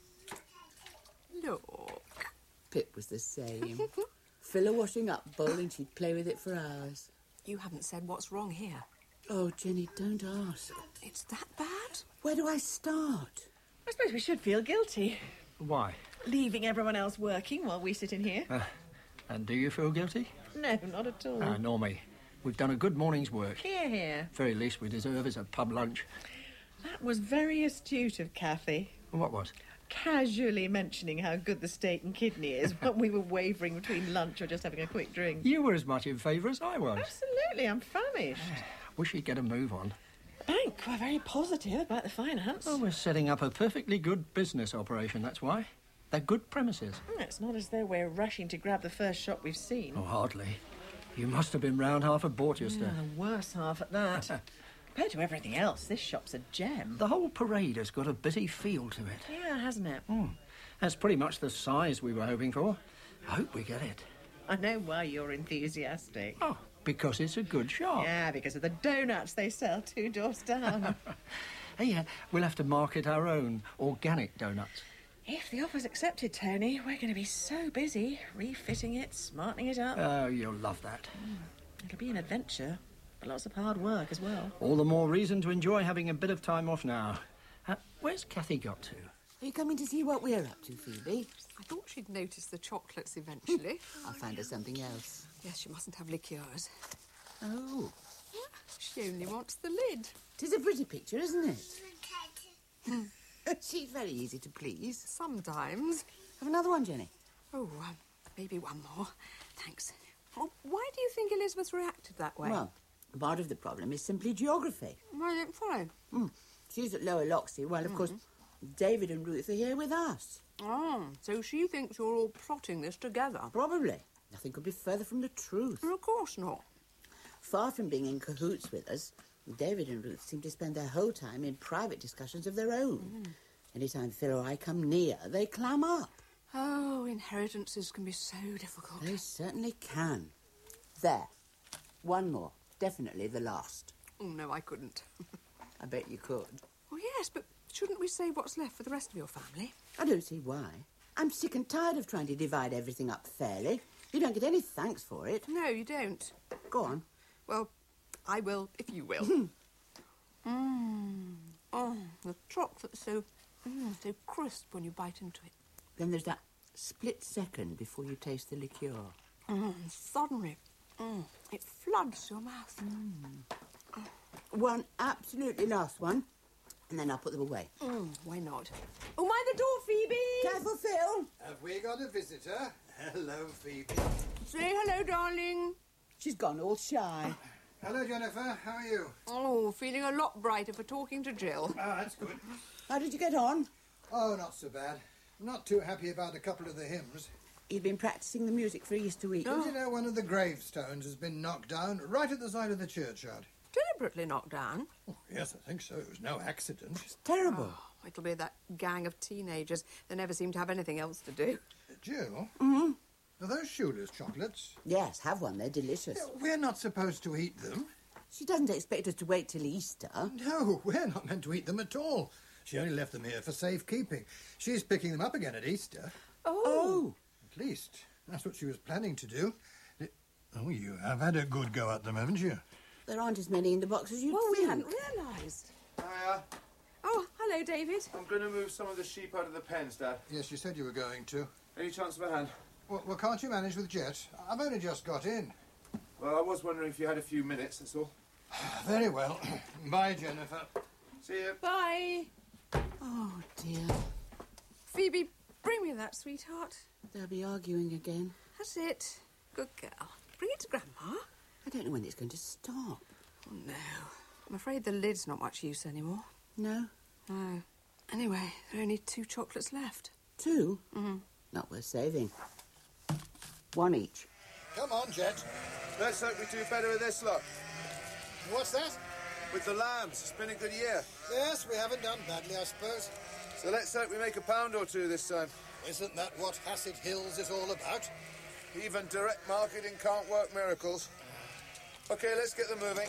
Look. Pip was the same. Fill a washing up bowl and she'd play with it for hours. You haven't said what's wrong here. Oh, Jenny, don't ask. It's that bad? Where do I start? I suppose we should feel guilty. Why? Leaving everyone else working while we sit in here. Uh, and do you feel guilty? No, not at all. Ah, nor me. We've done a good morning's work. Here, here. Very least we deserve is a pub lunch. That was very astute of Kathy. What was? Casually mentioning how good the steak and kidney is when we were wavering between lunch or just having a quick drink. You were as much in favour as I was. Absolutely, I'm famished. Wish you'd get a move on. The bank were very positive about the finance. Oh, we're setting up a perfectly good business operation, that's why. They're good premises. Mm, it's not as though we're rushing to grab the first shop we've seen. Oh, hardly. You must have been round half of Borchester. Yeah, the worse half at that. Compared to everything else, this shop's a gem. The whole parade has got a bitty feel to it. Yeah, hasn't it? Mm. That's pretty much the size we were hoping for. I hope we get it. I know why you're enthusiastic. Oh, because it's a good shop. Yeah, because of the donuts they sell two doors down. Hey, uh, we'll have to market our own organic donuts. If the offer's accepted, Tony, we're going to be so busy refitting it, smartening it up. Oh, you'll love that. Mm. It'll be an adventure, but lots of hard work as well. All the more reason to enjoy having a bit of time off now. Uh, where's Kathy got to? Are you coming to see what we're up to, Phoebe? I thought she'd notice the chocolates eventually. I'll find her something else. Yes, she mustn't have liqueurs. Oh. She only wants the lid. Tis a pretty picture, isn't it? She's very easy to please. Sometimes. Have another one, Jenny? Oh, um, maybe one more. Thanks. Well, why do you think Elizabeth reacted that way? Well, part of the problem is simply geography. I don't follow. Mm. She's at Lower Loxley, while, of mm. course, David and Ruth are here with us. Oh, so she thinks you're all plotting this together? Probably. Nothing could be further from the truth. Well, of course not. Far from being in cahoots with us, David and Ruth seem to spend their whole time in private discussions of their own. Mm. Anytime Phil or I come near, they clam up. Oh, inheritances can be so difficult. They certainly can. There. One more. Definitely the last. Oh, no, I couldn't. I bet you could. Oh, yes, but shouldn't we save what's left for the rest of your family? I don't see why. I'm sick and tired of trying to divide everything up fairly. You don't get any thanks for it. No, you don't. Go on. Well, I will if you will. Mmm. Oh, the chocolate's so, mm, so crisp when you bite into it. Then there's that split second before you taste the liqueur. Mm, suddenly, mm, it floods your mouth. Mm. One absolutely last one, and then I'll put them away. Mm, why not? Oh, mind the door, Phoebe! Careful, Phil! Have we got a visitor? Hello, Phoebe. Say hello, darling. She's gone all shy. Hello, Jennifer. How are you? Oh, feeling a lot brighter for talking to Jill. Ah, that's good. How did you get on? Oh, not so bad. Not too happy about a couple of the hymns. You've been practising the music for Easter week. Don't you know one of the gravestones has been knocked down right at the side of the churchyard? Deliberately knocked down? Oh, yes, I think so. It was no accident. It's terrible. Oh, it'll be that gang of teenagers. They never seem to have anything else to do. Jill? Mm-hmm. Are those Shula's chocolates? Yes, have one. They're delicious. Yeah, we're not supposed to eat them. She doesn't expect us to wait till Easter. No, we're not meant to eat them at all. She only left them here for safekeeping. She's picking them up again at Easter. Oh. Oh. At least, that's what she was planning to do. It... Oh, you have had a good go at them, haven't you? There aren't as many in the box as you'd Well, think. we hadn't realised. Hiya. Oh, hello, David. I'm going to move some of the sheep out of the pens, Dad. Yes, you said you were going to. Any chance of a hand? Well, well, can't you manage with Jet? I've only just got in. Well, I was wondering if you had a few minutes, that's all. Very well. Bye, Jennifer. See you. Bye. Oh, dear. Phoebe, bring me that, sweetheart. They'll be arguing again. That's it. Good girl. Bring it to Grandma. I don't know when it's going to stop. Oh, no. I'm afraid the lid's not much use anymore. No? No. Anyway, there are only two chocolates left. Two? Mm-hmm. Not worth saving. One each. Come on, Jet. Let's hope we do better with this lot. What's that? With the lambs, it's been a good year. Yes, we haven't done badly, I suppose. So let's hope we make a pound or two this time. Isn't that what Hassett Hills is all about? Even direct marketing can't work miracles. OK, let's get them moving.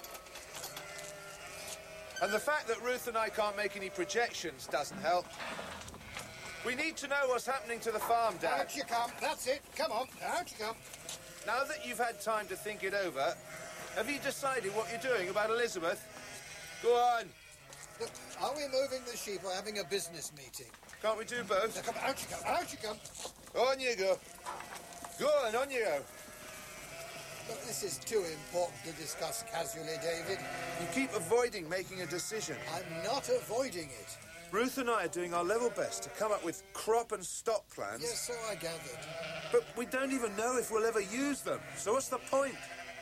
And the fact that Ruth and I can't make any projections doesn't help. We need to know what's happening to the farm, Dad. Out you come. That's it. Come on. Out you come. Now that you've had time to think it over, have you decided what you're doing about Elizabeth? Go on. Look, are we moving the sheep or having a business meeting? Can't we do both? Now, come, out you come. Out you come. On you go. Go on, on you go. Look, this is too important to discuss casually, David. You keep avoiding making a decision. I'm not avoiding it. Ruth and I are doing our level best to come up with crop and stock plans. Yes, so I gathered. But we don't even know if we'll ever use them. So what's the point?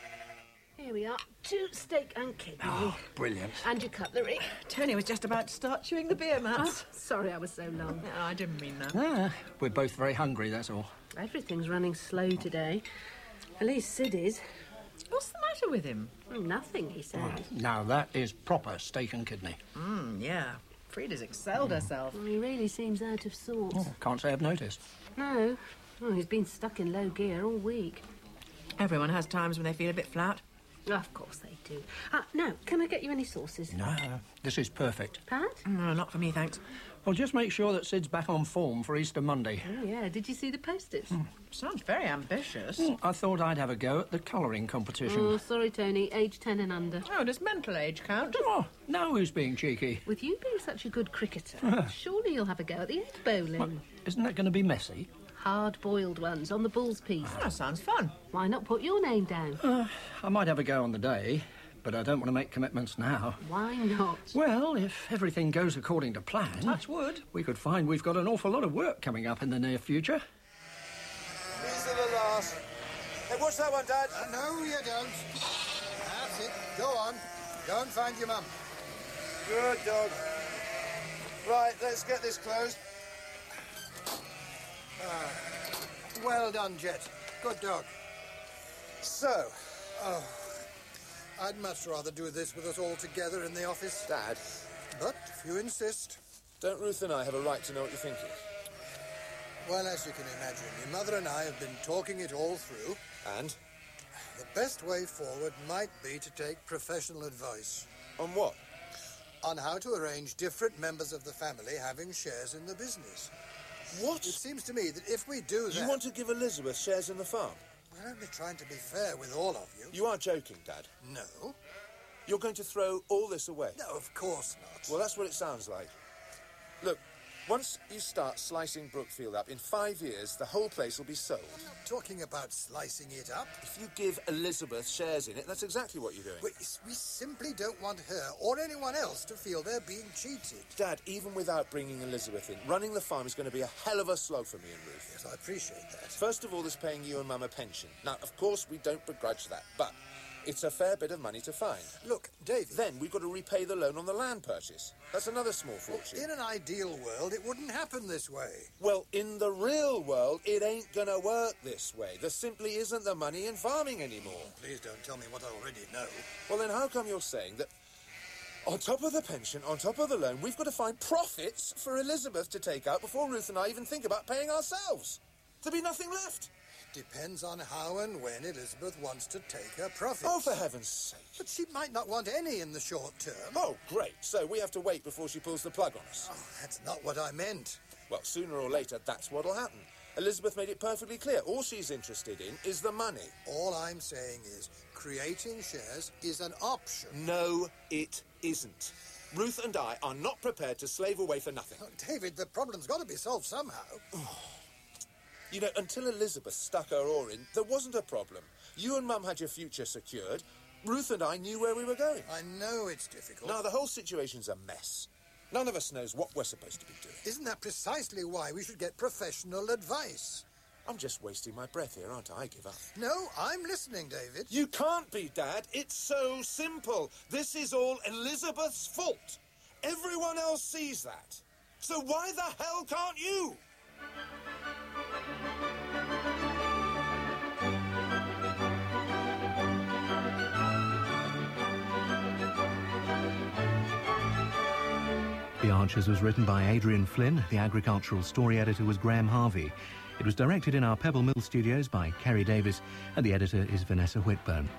Here we are. Two steak and kidney. Oh, brilliant. And your cutlery. Tony was just about to start chewing the beer mats. Oh, sorry I was so long. No, I didn't mean that. Ah, we're both very hungry, that's all. Everything's running slow today. At least Sid is. What's the matter with him? Oh, nothing, he said. Oh, now, that is proper steak and kidney. Mmm, yeah. Frida's excelled herself. Well, he really seems out of sorts. Oh, can't say I've noticed. No. Oh, he's been stuck in low gear all week. Everyone has times when they feel a bit flat. Of course they do. Uh, now, can I get you any sauces? No, this is perfect. Pat? No, not for me, thanks. Well, just make sure that Sid's back on form for Easter Monday. Oh, yeah. Did you see the posters? Mm. Sounds very ambitious. Mm, I thought I'd have a go at the colouring competition. Oh, sorry, Tony. Age ten and under. Oh, does mental age count? Oh, now who's being cheeky? With you being such a good cricketer, surely you'll have a go at the egg bowling. Well, isn't that going to be messy? Hard-boiled ones on the bull's piece. Oh, that sounds fun. Why not put your name down? Uh, I might have a go on the day, but I don't want to make commitments now. Why not? Well, if everything goes according to plan... Touch wood. We could find we've got an awful lot of work coming up in the near future. These are the last. Hey, what's that one, Dad? Uh, no, you don't. That's it. Go on. Go and find your mum. Good dog. Right, let's get this closed. Ah, well done, Jet. Good dog. So, oh, I'd much rather do this with us all together in the office. Dad. But if you insist. Don't Ruth and I have a right to know what you're thinking? Well, as you can imagine, your mother and I have been talking it all through. And? The best way forward might be to take professional advice. On what? on how to arrange different members of the family having shares in the business. What? It seems to me that if we do that... You want to give Elizabeth shares in the farm? We're only trying to be fair with all of you. You are joking, Dad. No. You're going to throw all this away? No, of course not. Well, that's what it sounds like. Look, once you start slicing Brookfield up, in five years, the whole place will be sold. I'm not talking about slicing it up. If you give Elizabeth shares in it, that's exactly what you're doing. We, we simply don't want her or anyone else to feel they're being cheated. Dad, even without bringing Elizabeth in, running the farm is going to be a hell of a slog for me and Ruth. Yes, I appreciate that. First of all, there's paying you and Mum a pension. Now, of course, we don't begrudge that, but it's a fair bit of money to find. Look, David... Then we've got to repay the loan on the land purchase. That's another small fortune. In an ideal world, it wouldn't happen this way. Well, in the real world, it ain't gonna work this way. There simply isn't the money in farming anymore. Please don't tell me what I already know. Well, then how come you're saying that on top of the pension, on top of the loan, we've got to find profits for Elizabeth to take out before Ruth and I even think about paying ourselves? There'll be nothing left. Depends on how and when Elizabeth wants to take her profits. Oh, for heaven's sake. But she might not want any in the short term. Oh, great. So we have to wait before she pulls the plug on us. Oh, that's not what I meant. Well, sooner or later, that's what'll happen. Elizabeth made it perfectly clear. All she's interested in is the money. All I'm saying is creating shares is an option. No, it isn't. Ruth and I are not prepared to slave away for nothing. Oh, David, the problem's got to be solved somehow. You know, until Elizabeth stuck her oar in, there wasn't a problem. You and Mum had your future secured. Ruth and I knew where we were going. I know it's difficult. Now, the whole situation's a mess. None of us knows what we're supposed to be doing. Isn't that precisely why we should get professional advice? I'm just wasting my breath here, aren't I? I give up. No, I'm listening, David. You can't be, Dad. It's so simple. This is all Elizabeth's fault. Everyone else sees that. So why the hell can't you? The Archers was written by Adrian Flynn. The agricultural story editor was Graham Harvey. It was directed in our Pebble Mill studios by Kerry Davis, and the editor is Vanessa Whitburn.